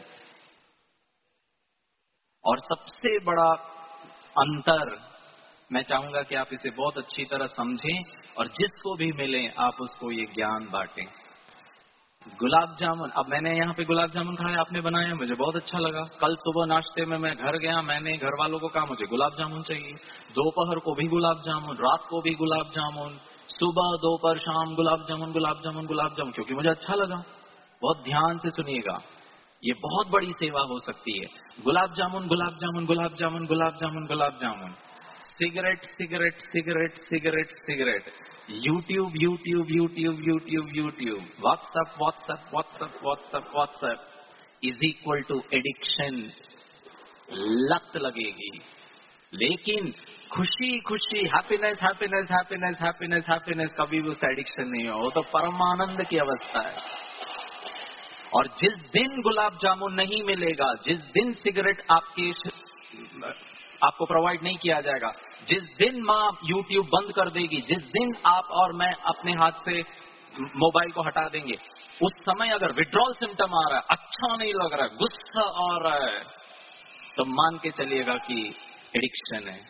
और सबसे बड़ा अंतर, मैं चाहूंगा कि आप इसे बहुत अच्छी तरह समझें और जिसको भी मिले आप उसको ये ज्ञान बांटें। गुलाब जामुन, अब मैंने यहाँ पे गुलाब जामुन खाया, आपने बनाया, मुझे बहुत अच्छा लगा। कल सुबह नाश्ते में मैं घर गया, मैंने घर वालों को कहा मुझे गुलाब जामुन चाहिए। दोपहर को भी गुलाब जामुन, रात को भी गुलाब जामुन, सुबह दोपहर शाम गुलाब जामुन गुलाब जामुन गुलाब जामुन, क्योंकि मुझे अच्छा लगा। बहुत ध्यान से सुनिएगा, ये बहुत बड़ी सेवा हो सकती है। Gulab jamun gulab jamun gulab jamun gulab jamun gulab jamun, cigarette cigarette cigarette cigarette cigarette, YouTube YouTube YouTube YouTube YouTube, WhatsApp WhatsApp WhatsApp WhatsApp WhatsApp is equal to addiction, लत लगेगी। लेकिन खुशी खुशी, happiness happiness happiness happiness happiness कभी भी उसका एडिक्शन नहीं हो, वो तो परमानंद की अवस्था है। और जिस दिन गुलाब जामुन नहीं मिलेगा, जिस दिन सिगरेट आपके आपको प्रोवाइड नहीं किया जाएगा, जिस दिन माँ यूट्यूब बंद कर देगी, जिस दिन आप और मैं अपने हाथ से मोबाइल को हटा देंगे, उस समय अगर विड्रॉल सिम्टम आ रहा है, अच्छा नहीं लग रहा है, गुस्सा आ रहा है, तो मान के चलिएगा कि एडिक्शन है।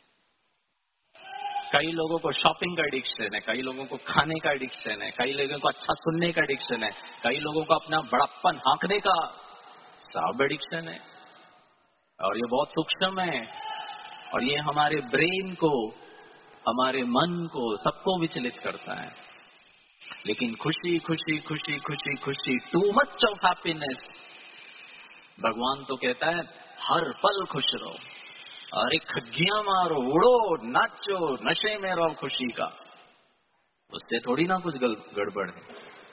कई लोगों को शॉपिंग का एडिक्शन है, कई लोगों को खाने का एडिक्शन है, कई लोगों को अच्छा सुनने का एडिक्शन है, कई लोगों को अपना बड़प्पन हाँकने का सब एडिक्शन है। और ये बहुत सूक्ष्म है, और ये हमारे ब्रेन को, हमारे मन को, सबको विचलित करता है। लेकिन खुशी खुशी खुशी खुशी खुशी, टू मच ऑफ हैप्पीनेस, भगवान तो कहता है हर पल खुश रहो, अरे खज्जियां मारो, उड़ो, नाचो, नशे में रहो खुशी का, उससे थोड़ी ना कुछ गड़बड़ है।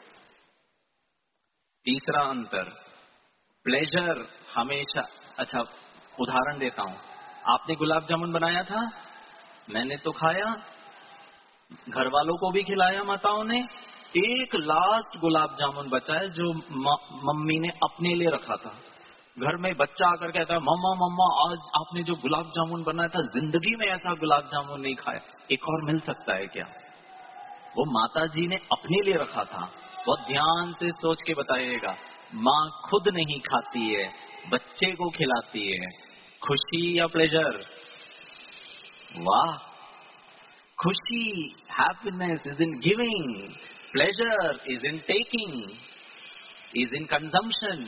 तीसरा अंतर, प्लेजर हमेशा, अच्छा उदाहरण देता हूं, आपने गुलाब जामुन बनाया था, मैंने तो खाया, घर वालों को भी खिलाया माताओं ने, एक लास्ट गुलाब जामुन बचा है जो मम्मी ने अपने लिए रखा था। घर में बच्चा आकर कहता है मम्मा मम्मा आज आपने जो गुलाब जामुन बनाया था, जिंदगी में ऐसा गुलाब जामुन नहीं खाया, एक और मिल सकता है क्या? वो माता जी ने अपने लिए रखा था। बहुत ध्यान से सोच के बताइएगा, माँ खुद नहीं खाती है, बच्चे को खिलाती है। खुशी या प्लेजर? वाह, खुशी, happiness is in giving, pleasure is in taking, is in consumption.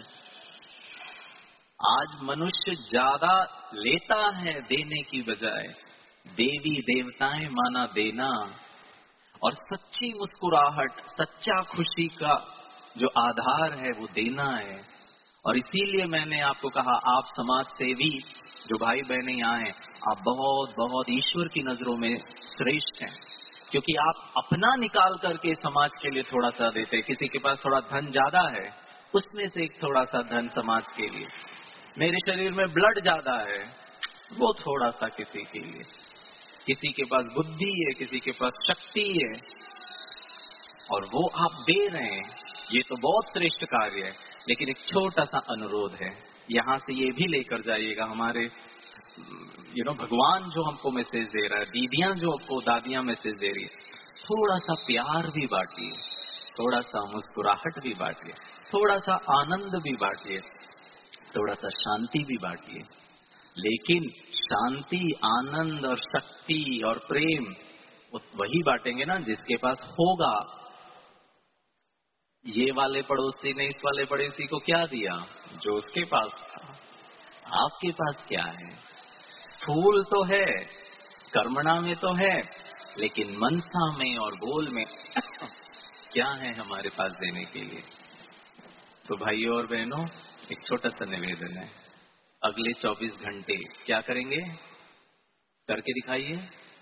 आज मनुष्य ज्यादा लेता है देने की बजाय, देवी देवताएं माना देना, और सच्ची मुस्कुराहट, सच्चा खुशी का जो आधार है वो देना है। और इसीलिए मैंने आपको कहा, आप समाज सेवी जो भाई बहने यहाँ हैं, आप बहुत बहुत ईश्वर की नजरों में श्रेष्ठ हैं, क्योंकि आप अपना निकाल करके समाज के लिए थोड़ा सा देते। किसी के पास थोड़ा धन ज्यादा है, उसमें से एक थोड़ा सा धन समाज के लिए। मेरे शरीर में ब्लड ज्यादा है, वो थोड़ा सा किसी के लिए। किसी के पास बुद्धि है, किसी के पास शक्ति है, और वो आप दे रहे हैं, ये तो बहुत श्रेष्ठ कार्य है। लेकिन एक छोटा सा अनुरोध है, यहाँ से ये भी लेकर जाइएगा, हमारे यू नो भगवान जो हमको मैसेज दे रहा है, दीदियां जो आपको, दादियां मैसेज दे रही है, थोड़ा सा प्यार भी बांटिए, थोड़ा सा मुस्कुराहट भी बांटिए, थोड़ा सा आनंद भी बांटिए, थोड़ा सा शांति भी बांटिए। लेकिन शांति, आनंद और शक्ति और प्रेम वही बांटेंगे ना जिसके पास होगा। ये वाले पड़ोसी ने इस वाले पड़ोसी को क्या दिया? जो उसके पास था। आपके पास क्या है? फूल तो है, कर्मणा में तो है, लेकिन मनसा में और गोल में क्या है हमारे पास देने के लिए? तो भाइयों और बहनों, एक छोटा सा निवेदन है, अगले चौबीस घंटे क्या करेंगे? करके दिखाइए।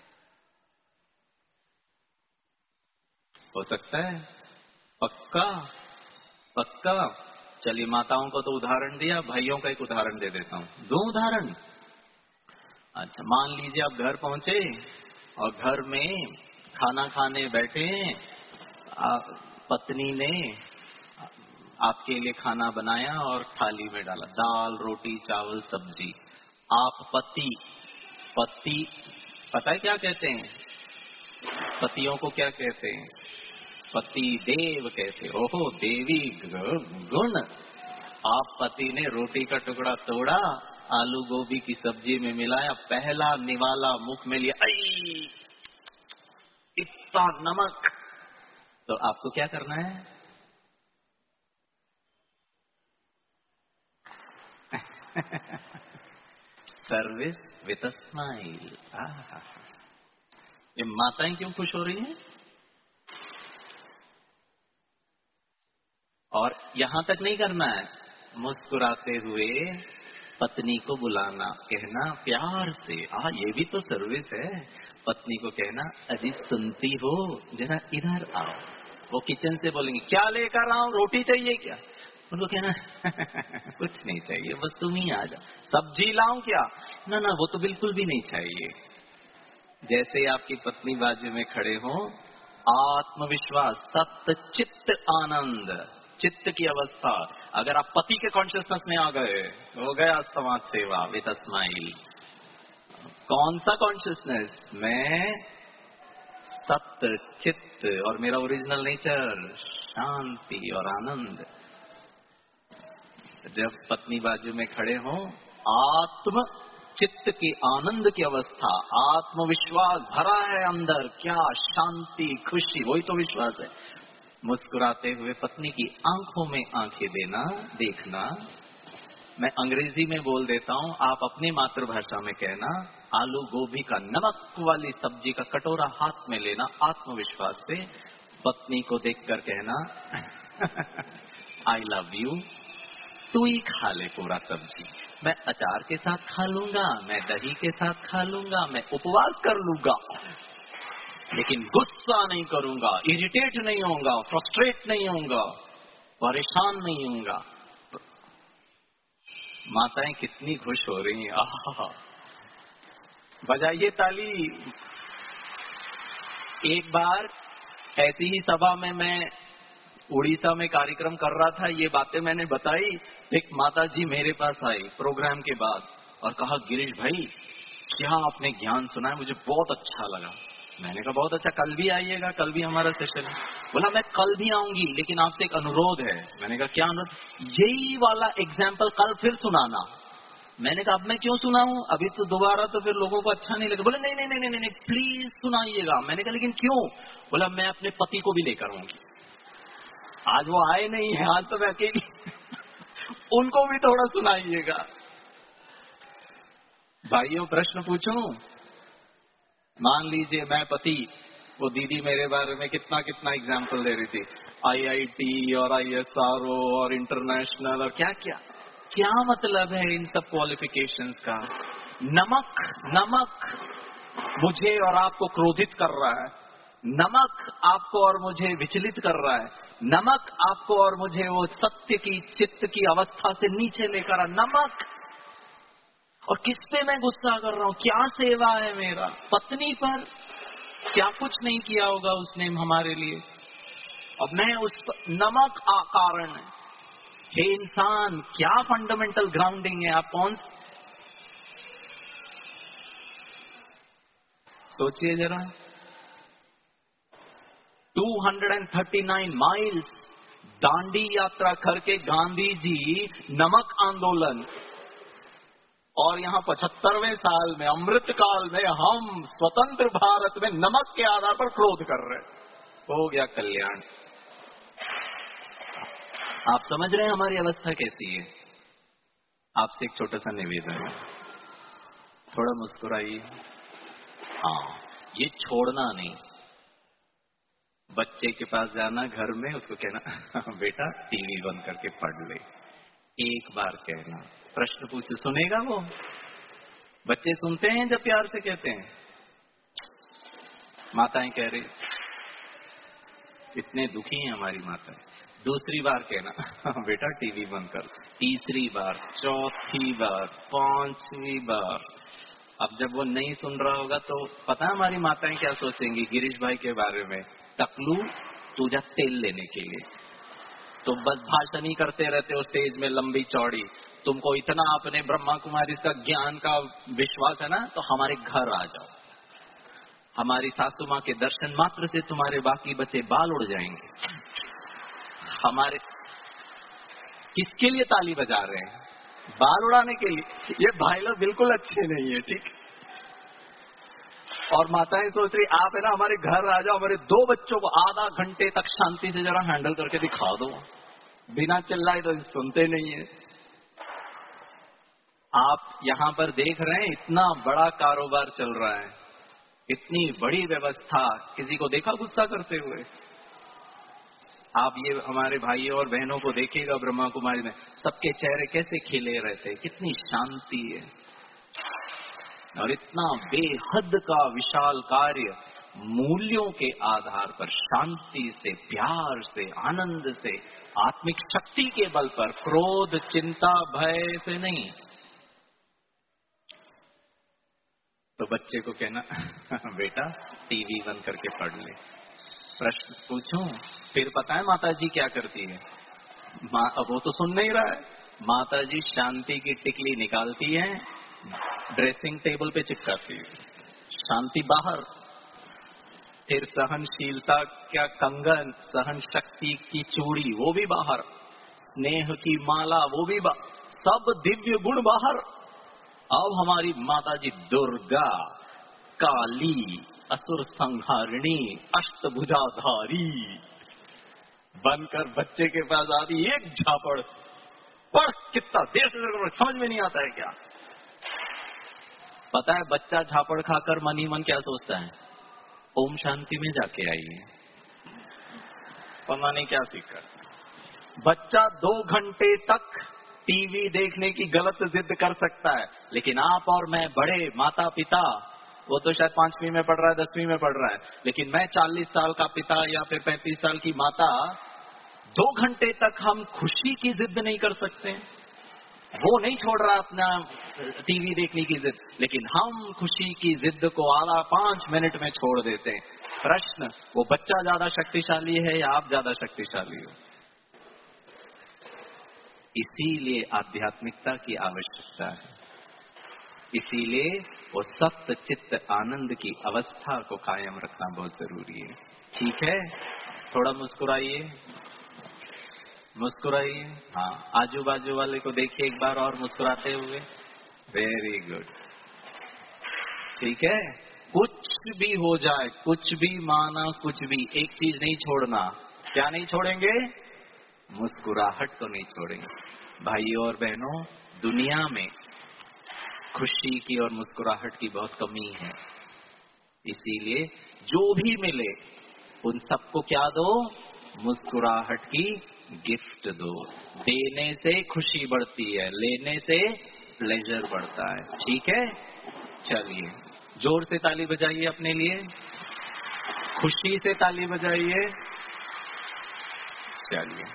हो सकता है? पक्का? पक्का? चलिए, माताओं को तो उदाहरण दिया, भाइयों का एक उदाहरण दे देता हूँ। दो उदाहरण। अच्छा, मान लीजिए आप घर पहुंचे और घर में खाना खाने बैठे, पत्नी ने आपके लिए खाना बनाया और थाली में डाला, दाल, रोटी, चावल, सब्जी। आप पति, पति पता है क्या कहते हैं? पतियों को क्या कहते हैं? पति देव कहते। ओहो, देवी गुण। आप पति ने रोटी का टुकड़ा तोड़ा, आलू गोभी की सब्जी में मिलाया, पहला निवाला मुख में लिया, आई इतना नमक। तो आपको क्या करना है? Service with a smile. ये माताएं क्यों खुश हो रही हैं? और यहां तक नहीं करना है, मुस्कुराते हुए पत्नी को बुलाना, कहना प्यार से, आ ये भी तो सर्विस है। पत्नी को कहना, अजी सुनती हो, जरा इधर आओ। वो किचन से बोलेंगे, क्या लेकर आऊं, रोटी चाहिए क्या? उनको कहना कुछ नहीं चाहिए, बस तुम ही आ जाओ। सब्जी लाऊं क्या? ना ना, वो तो बिल्कुल भी नहीं चाहिए। जैसे आपकी पत्नी बाजू में खड़े हो, आत्मविश्वास, सत्य चित्त आनंद, चित्त की अवस्था। अगर आप पति के कॉन्शियसनेस में आ गए, हो गया समाज सेवा विद अ स्माइल। कौन सा कॉन्शियसनेस? मैं सत्य चित्त और मेरा ओरिजिनल नेचर शांति और आनंद। जब पत्नी बाजू में खड़े हो, आत्म चित्त की आनंद की अवस्था, आत्मविश्वास भरा है अंदर, क्या शांति खुशी, वही तो विश्वास है। मुस्कुराते हुए पत्नी की आंखों में आंखें देना, देखना। मैं अंग्रेजी में बोल देता हूं, आप अपनी मातृभाषा में कहना, आलू गोभी का नमक वाली सब्जी का कटोरा हाथ में लेना, आत्मविश्वास से पत्नी को देखकर कहना आई लव यू, तू ही खा ले पूरा सब्जी, मैं अचार के साथ खा लूंगा, मैं दही के साथ खा लूंगा, मैं उपवास कर लूंगा, लेकिन गुस्सा नहीं करूंगा, इरिटेट नहीं होऊंगा, फ्रस्ट्रेट नहीं होऊंगा, परेशान नहीं होऊंगा। माताएं कितनी खुश हो रही हैं। आहा, बजाइए ताली। एक बार ऐसी ही सभा में मैं उड़ीसा में कार्यक्रम कर रहा था, ये बातें मैंने बताई। एक माता जी मेरे पास आई प्रोग्राम के बाद और कहा, गिरीश भाई क्या आपने ज्ञान सुना है, मुझे बहुत अच्छा लगा। मैंने कहा बहुत अच्छा, कल भी आइएगा, कल भी हमारा सेशन है। बोला मैं कल भी आऊंगी, लेकिन आपसे एक अनुरोध है। मैंने कहा क्या अनुरोध? यही वाला एग्जाम्पल कल फिर सुनाना। मैंने कहा अब मैं क्यों सुनाऊं, अभी तो दोबारा तो फिर लोगों को अच्छा नहीं लगेगा। बोले नहीं नहीं नहीं नहीं नहीं प्लीज सुनाइएगा। मैंने कहा लेकिन क्यों? बोला मैं अपने पति को भी लेकर आऊंगी। आज वो आए नहीं है, आज तो मैं अकेली उनको भी थोड़ा सुनाइएगा। भाइयों प्रश्न पूछूं? मान लीजिए मैं पति, वो दीदी मेरे बारे में कितना कितना एग्जाम्पल दे रही थी, आईआईटी और आईएसआरओ और इंटरनेशनल और क्या क्या। क्या मतलब है इन सब क्वालिफिकेशंस का? नमक नमक मुझे और आपको क्रोधित कर रहा है, नमक आपको और मुझे विचलित कर रहा है, नमक आपको और मुझे वो सत्य की चित्त की अवस्था से नीचे लेकर आ, नमक। और किस पे मैं गुस्सा कर रहा हूं? क्या सेवा है मेरा? पत्नी पर। क्या कुछ नहीं किया होगा उसने हमारे लिए, अब मैं उस नमक आ कारण है। हे इंसान, क्या फंडामेंटल ग्राउंडिंग है? आप कौन सोचिए जरा। दो सौ उनतालीस माइल्स दांडी यात्रा करके गांधी जी नमक आंदोलन, और यहाँ पचहत्तरवें साल में अमृत काल में हम स्वतंत्र भारत में नमक के आधार पर क्रोध कर रहे हैं। हो गया कल्याण। आप समझ रहे हैं हमारी अवस्था कैसी है? आपसे एक छोटा सा निवेदन है, थोड़ा मुस्कुराइए। हाँ, ये छोड़ना नहीं। बच्चे के पास जाना घर में, उसको कहना बेटा टीवी बंद करके पढ़ ले। एक बार कहना, प्रश्न पूछे, सुनेगा वो? बच्चे सुनते हैं जब प्यार से कहते हैं। माताएं कह रही, इतने दुखी हैं हमारी माताएं। दूसरी बार कहना बेटा टीवी बंद कर। तीसरी बार, चौथी बार, पांचवी बार। अब जब वो नहीं सुन रहा होगा तो पता है हमारी माताएं क्या सोचेंगी गिरीश भाई के बारे में? टकलू तुझा तेल लेने के लिए तो बस भाषण ही करते रहते हो स्टेज में लंबी चौड़ी। तुमको इतना अपने ब्रह्मा कुमारी का ज्ञान का विश्वास है ना, तो हमारे घर आ जाओ। हमारी सासू माँ के दर्शन मात्र से तुम्हारे बाकी बचे बाल उड़ जाएंगे। हमारे किसके लिए ताली बजा रहे हैं? बाल उड़ाने के लिए। ये भाई लोग बिल्कुल अच्छे नहीं है, ठीक। और माताएं सोच रही आप है ना हमारे घर आ जाओ, हमारे दो बच्चों को आधा घंटे तक शांति से जरा हैंडल करके दिखा दो। बिना चिल्लाए तो सुनते नहीं है। आप यहाँ पर देख रहे हैं इतना बड़ा कारोबार चल रहा है, इतनी बड़ी व्यवस्था, किसी को देखा गुस्सा करते हुए? आप ये हमारे भाइयों और बहनों को देखिएगा ब्रह्मा कुमारी में, सबके चेहरे कैसे खिले रहते, कितनी शांति है। और इतना बेहद का विशाल कार्य मूल्यों के आधार पर, शांति से, प्यार से, आनंद से, आत्मिक शक्ति के बल पर, क्रोध, चिंता, भय से नहीं। तो बच्चे को कहना बेटा टीवी बंद करके पढ़ ले। प्रश्न पूछूं, फिर पता है माता जी क्या करती है? माँ, अब वो तो सुन नहीं रहा है। माता जी शांति की टिकली निकालती है, ड्रेसिंग टेबल पे चिपकाती है, शांति बाहर। फिर सहनशीलता क्या कंगन, सहन शक्ति की चूड़ी वो भी बाहर, स्नेह की माला वो भी बाहर, सब दिव्य गुण बाहर। अब हमारी माता जी दुर्गा, काली, असुर संहारिणी, अष्टभुजाधारी बनकर बच्चे के पास आती, एक झापड़, पढ़ कितना देर से, समझ में नहीं आता है क्या? पता है बच्चा झापड़ खाकर मन ही मन क्या सोचता है? ओम शांति में जाके आइए, पता नहीं क्या सीखकर। बच्चा दो घंटे तक टीवी देखने की गलत जिद कर सकता है, लेकिन आप और मैं बड़े माता पिता, वो तो शायद पांचवी में पढ़ रहा है, दसवीं में पढ़ रहा है, लेकिन मैं चालीस साल का पिता या फिर पैंतीस साल की माता, दो घंटे तक हम खुशी की जिद नहीं कर सकते। वो नहीं छोड़ रहा अपना टीवी देखने की जिद, लेकिन हम खुशी की जिद को आधा पांच मिनट में छोड़ देते हैं। प्रश्न, वो बच्चा ज्यादा शक्तिशाली है या आप ज्यादा शक्तिशाली हो? इसीलिए आध्यात्मिकता की आवश्यकता है, इसीलिए वो सत्य चित्त आनंद की अवस्था को कायम रखना बहुत जरूरी है। ठीक है, थोड़ा मुस्कुराइए, मुस्कुराइए। हाँ, आजू बाजू वाले को देखिए एक बार और मुस्कुराते हुए। वेरी गुड, ठीक है। कुछ भी हो जाए, कुछ भी माना, कुछ भी, एक चीज नहीं छोड़ना। क्या नहीं छोड़ेंगे? मुस्कुराहट तो नहीं छोड़ेंगे। भाइयों और बहनों, दुनिया में खुशी की और मुस्कुराहट की बहुत कमी है, इसीलिए जो भी मिले उन सबको क्या दो? मुस्कुराहट की गिफ्ट दो। देने से खुशी बढ़ती है, लेने से प्लेजर बढ़ता है। ठीक है, चलिए जोर से ताली बजाइए अपने लिए, खुशी से ताली बजाइए। चलिए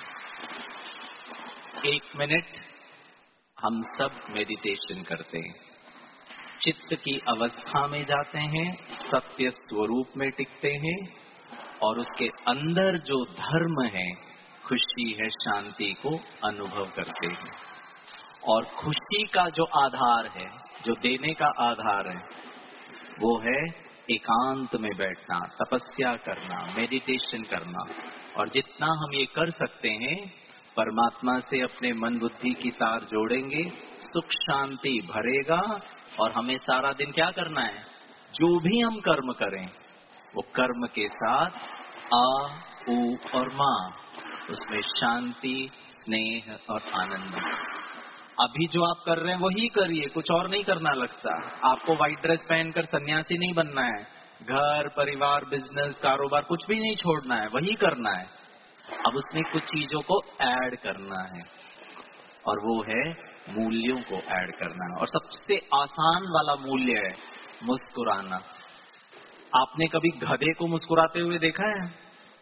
एक मिनट हम सब मेडिटेशन करते हैं, चित्त की अवस्था में जाते हैं, सत्य स्वरूप में टिकते हैं और उसके अंदर जो धर्म है, खुशी है, शांति को अनुभव करते हैं। और खुशी का जो आधार है, जो देने का आधार है, वो है एकांत में बैठना, तपस्या करना, मेडिटेशन करना। और जितना हम ये कर सकते हैं, परमात्मा से अपने मन बुद्धि की तार जोड़ेंगे, सुख शांति भरेगा। और हमें सारा दिन क्या करना है? जो भी हम कर्म करें, वो कर्म के साथ आ, ऊ और माँ, उसमें शांति, स्नेह और आनंद। अभी जो आप कर रहे हैं वही करिए, कुछ और नहीं करना लगता। आपको व्हाइट ड्रेस पहनकर सन्यासी नहीं बनना है, घर परिवार बिजनेस कारोबार कुछ भी नहीं छोड़ना है, वही करना है। अब उसमें कुछ चीजों को ऐड करना है, और वो है मूल्यों को ऐड करना है। और सबसे आसान वाला मूल्य है मुस्कुराना। आपने कभी गधे को मुस्कुराते हुए देखा है?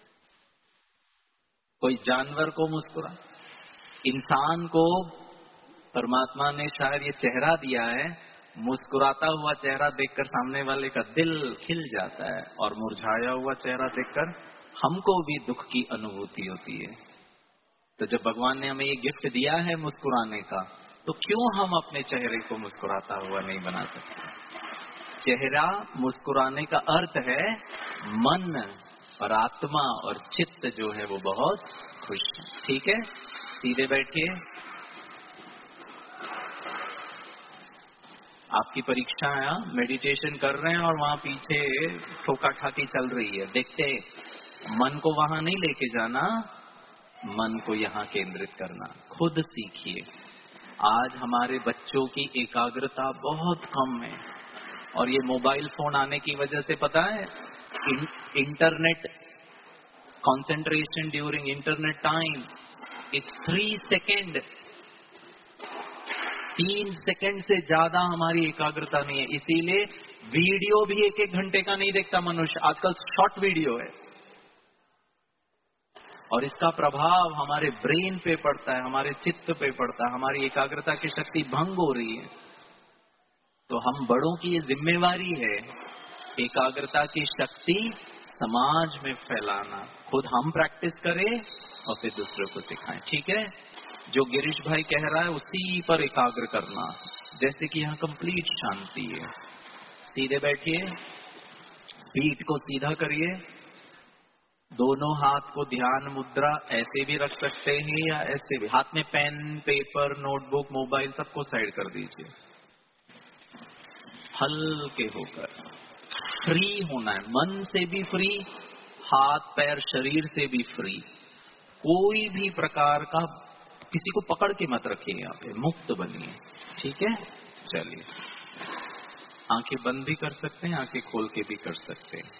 कोई जानवर को मुस्कुरा? इंसान को परमात्मा ने शायद ये चेहरा दिया है, मुस्कुराता हुआ चेहरा देखकर सामने वाले का दिल खिल जाता है, और मुरझाया हुआ चेहरा देखकर हमको भी दुख की अनुभूति होती है। तो जब भगवान ने हमें ये गिफ्ट दिया है मुस्कुराने का, तो क्यों हम अपने चेहरे को मुस्कुराता हुआ नहीं बना सकते? चेहरा मुस्कुराने का अर्थ है मन और आत्मा और चित्त जो है वो बहुत खुश है। ठीक है, सीधे बैठिए। आपकी परीक्षा है, मेडिटेशन कर रहे हैं और वहाँ पीछे ठोका ठाकी चल रही है, देखते मन को वहाँ नहीं लेके जाना, मन को यहाँ केंद्रित करना। खुद सीखिए, आज हमारे बच्चों की एकाग्रता बहुत कम है, और ये मोबाइल फोन आने की वजह से पता है, in, internet concentration during internet time is three second. तीन सेकेंड से ज्यादा हमारी एकाग्रता नहीं है। इसीलिए वीडियो भी एक एक घंटे का नहीं देखता मनुष्य, आजकल शॉर्ट वीडियो है, और इसका प्रभाव हमारे ब्रेन पे पड़ता है, हमारे चित्त पे पड़ता है, हमारी एकाग्रता की शक्ति भंग हो रही है। तो हम बड़ों की ये जिम्मेवारी है एकाग्रता की शक्ति समाज में फैलाना। खुद हम प्रैक्टिस करें और फिर दूसरों को सिखाएं। ठीक है, जो गिरीश भाई कह रहा है उसी पर एकाग्र करना। जैसे कि यहाँ कंप्लीट शांति है, सीधे बैठिए, पीठ को सीधा करिए, दोनों हाथ को ध्यान मुद्रा ऐसे भी रख सकते हैं या ऐसे भी, हाथ में पेन, पेपर, नोटबुक, मोबाइल सबको साइड कर दीजिए। हल्के होकर फ्री होना है, मन से भी फ्री, हाथ पैर शरीर से भी फ्री। कोई भी प्रकार का किसी को पकड़ के मत रखिए, यहाँ पे मुक्त बनिए। ठीक है, चलिए आंखें बंद भी कर सकते हैं, आंखें खोल के भी कर सकते हैं।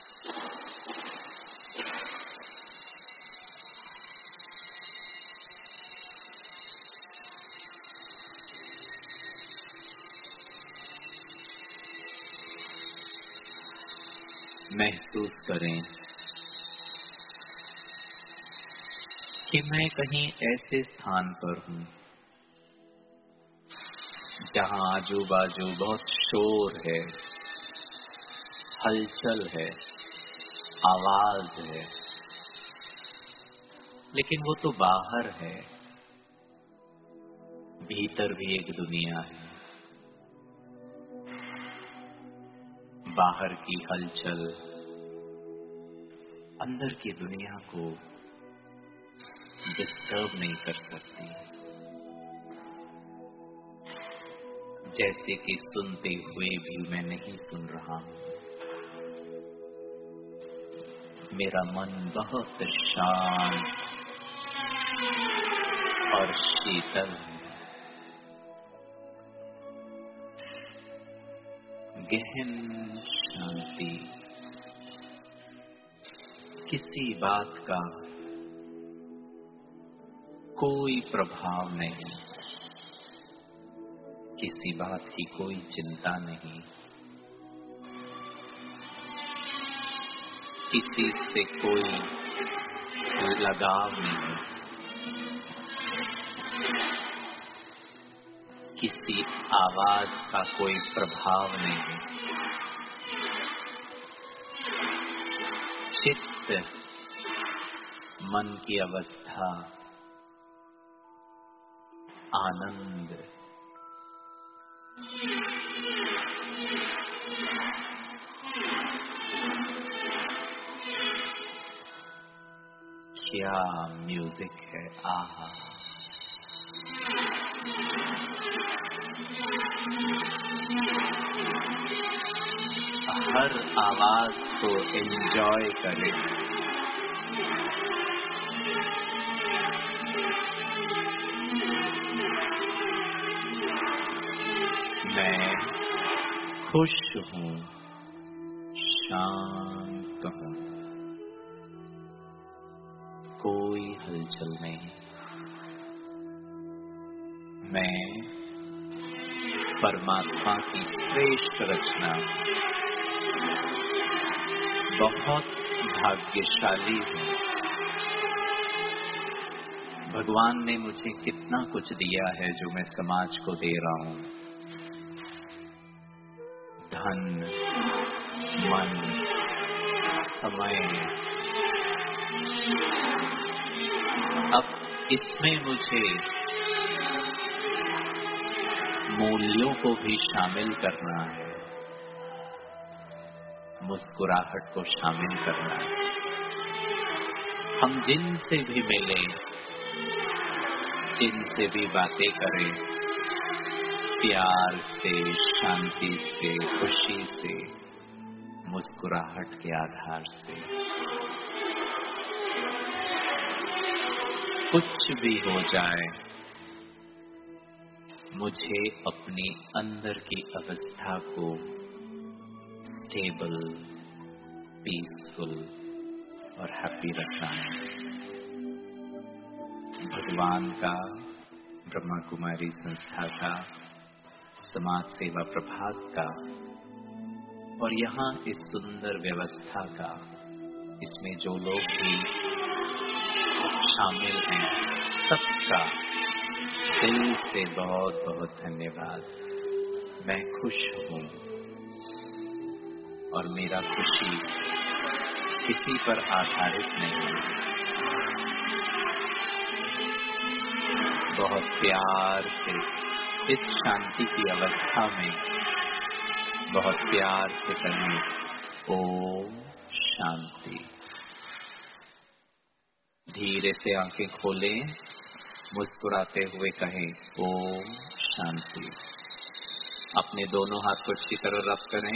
महसूस करें कि मैं कहीं ऐसे स्थान पर हूं जहां आजू बाजू बहुत शोर है, हलचल है, आवाज है, लेकिन वो तो बाहर है, भीतर भी एक दुनिया है। बाहर की हलचल अंदर की दुनिया को डिस्टर्ब नहीं कर सकती। जैसे कि सुनते हुए भी मैं नहीं सुन रहा हूं, मेरा मन बहुत शांत और शीतल है। गहन शांति, किसी बात का कोई प्रभाव नहीं, किसी बात की कोई चिंता नहीं, किसी से कोई लगाव नहीं, किसी आवाज का कोई प्रभाव नहीं। चित्त, मन की अवस्था, आनंद, क्या म्यूजिक है, आहा। हर आवाज को एंजॉय करें। मैं खुश हूँ, शांत हूँ, कोई हलचल नहीं। मैं परमात्मा की श्रेष्ठ रचना, बहुत भाग्यशाली हूँ। भगवान ने मुझे कितना कुछ दिया है जो मैं समाज को दे रहा हूँ। धन, मन, समय। अब इसमें मुझे मूल्यों को भी शामिल करना है, मुस्कुराहट को शामिल करना है। हम जिनसे भी मिले, जिनसे भी बातें करें, प्यार से, शांति से, खुशी से, मुस्कुराहट के आधार से। कुछ भी हो जाए, मुझे अपनी अंदर की अवस्था को स्टेबल, पीसफुल और हैप्पी रखना है। भगवान का, ब्रह्मा कुमारी संस्था का, समाज सेवा प्रभाग का और यहाँ इस सुंदर व्यवस्था का, इसमें जो लोग भी शामिल हैं, सबका दिल से बहुत बहुत धन्यवाद। मैं खुश हूँ और मेरा खुशी किसी पर आधारित नहीं है। बहुत प्यार से इस शांति की अवस्था में बहुत प्यार से कहें ओम शांति। धीरे से आंखें खोलें, मुस्कुराते हुए कहें ओम शांति। अपने दोनों हाथ को अच्छी तरह रब करें,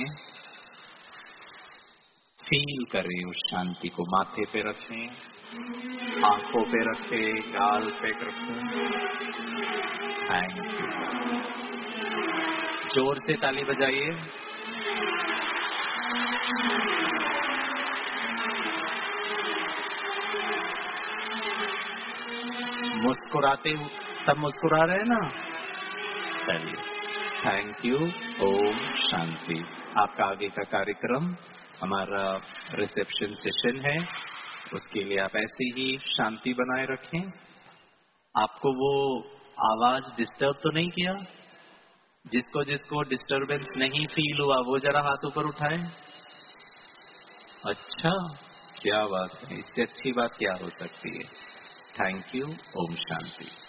फील करें उस शांति को। माथे पे रखें, आंखों पे रखें, गाल पे रखें। Thank you. जोर से ताली बजाइए। मुस्कुराते हो, सब मुस्कुरा रहे हैं ना? चलिए, थैंक यू। ओम शांति। आपका आगे का कार्यक्रम हमारा रिसेप्शन सेशन है, उसके लिए आप ऐसी ही शांति बनाए रखें। आपको वो आवाज डिस्टर्ब तो नहीं किया? जिसको जिसको डिस्टरबेंस नहीं फील हुआ वो जरा हाथ ऊपर उठाए। अच्छा, क्या बात है, इससे अच्छी बात क्या हो सकती है। Thank you. ओम शांति।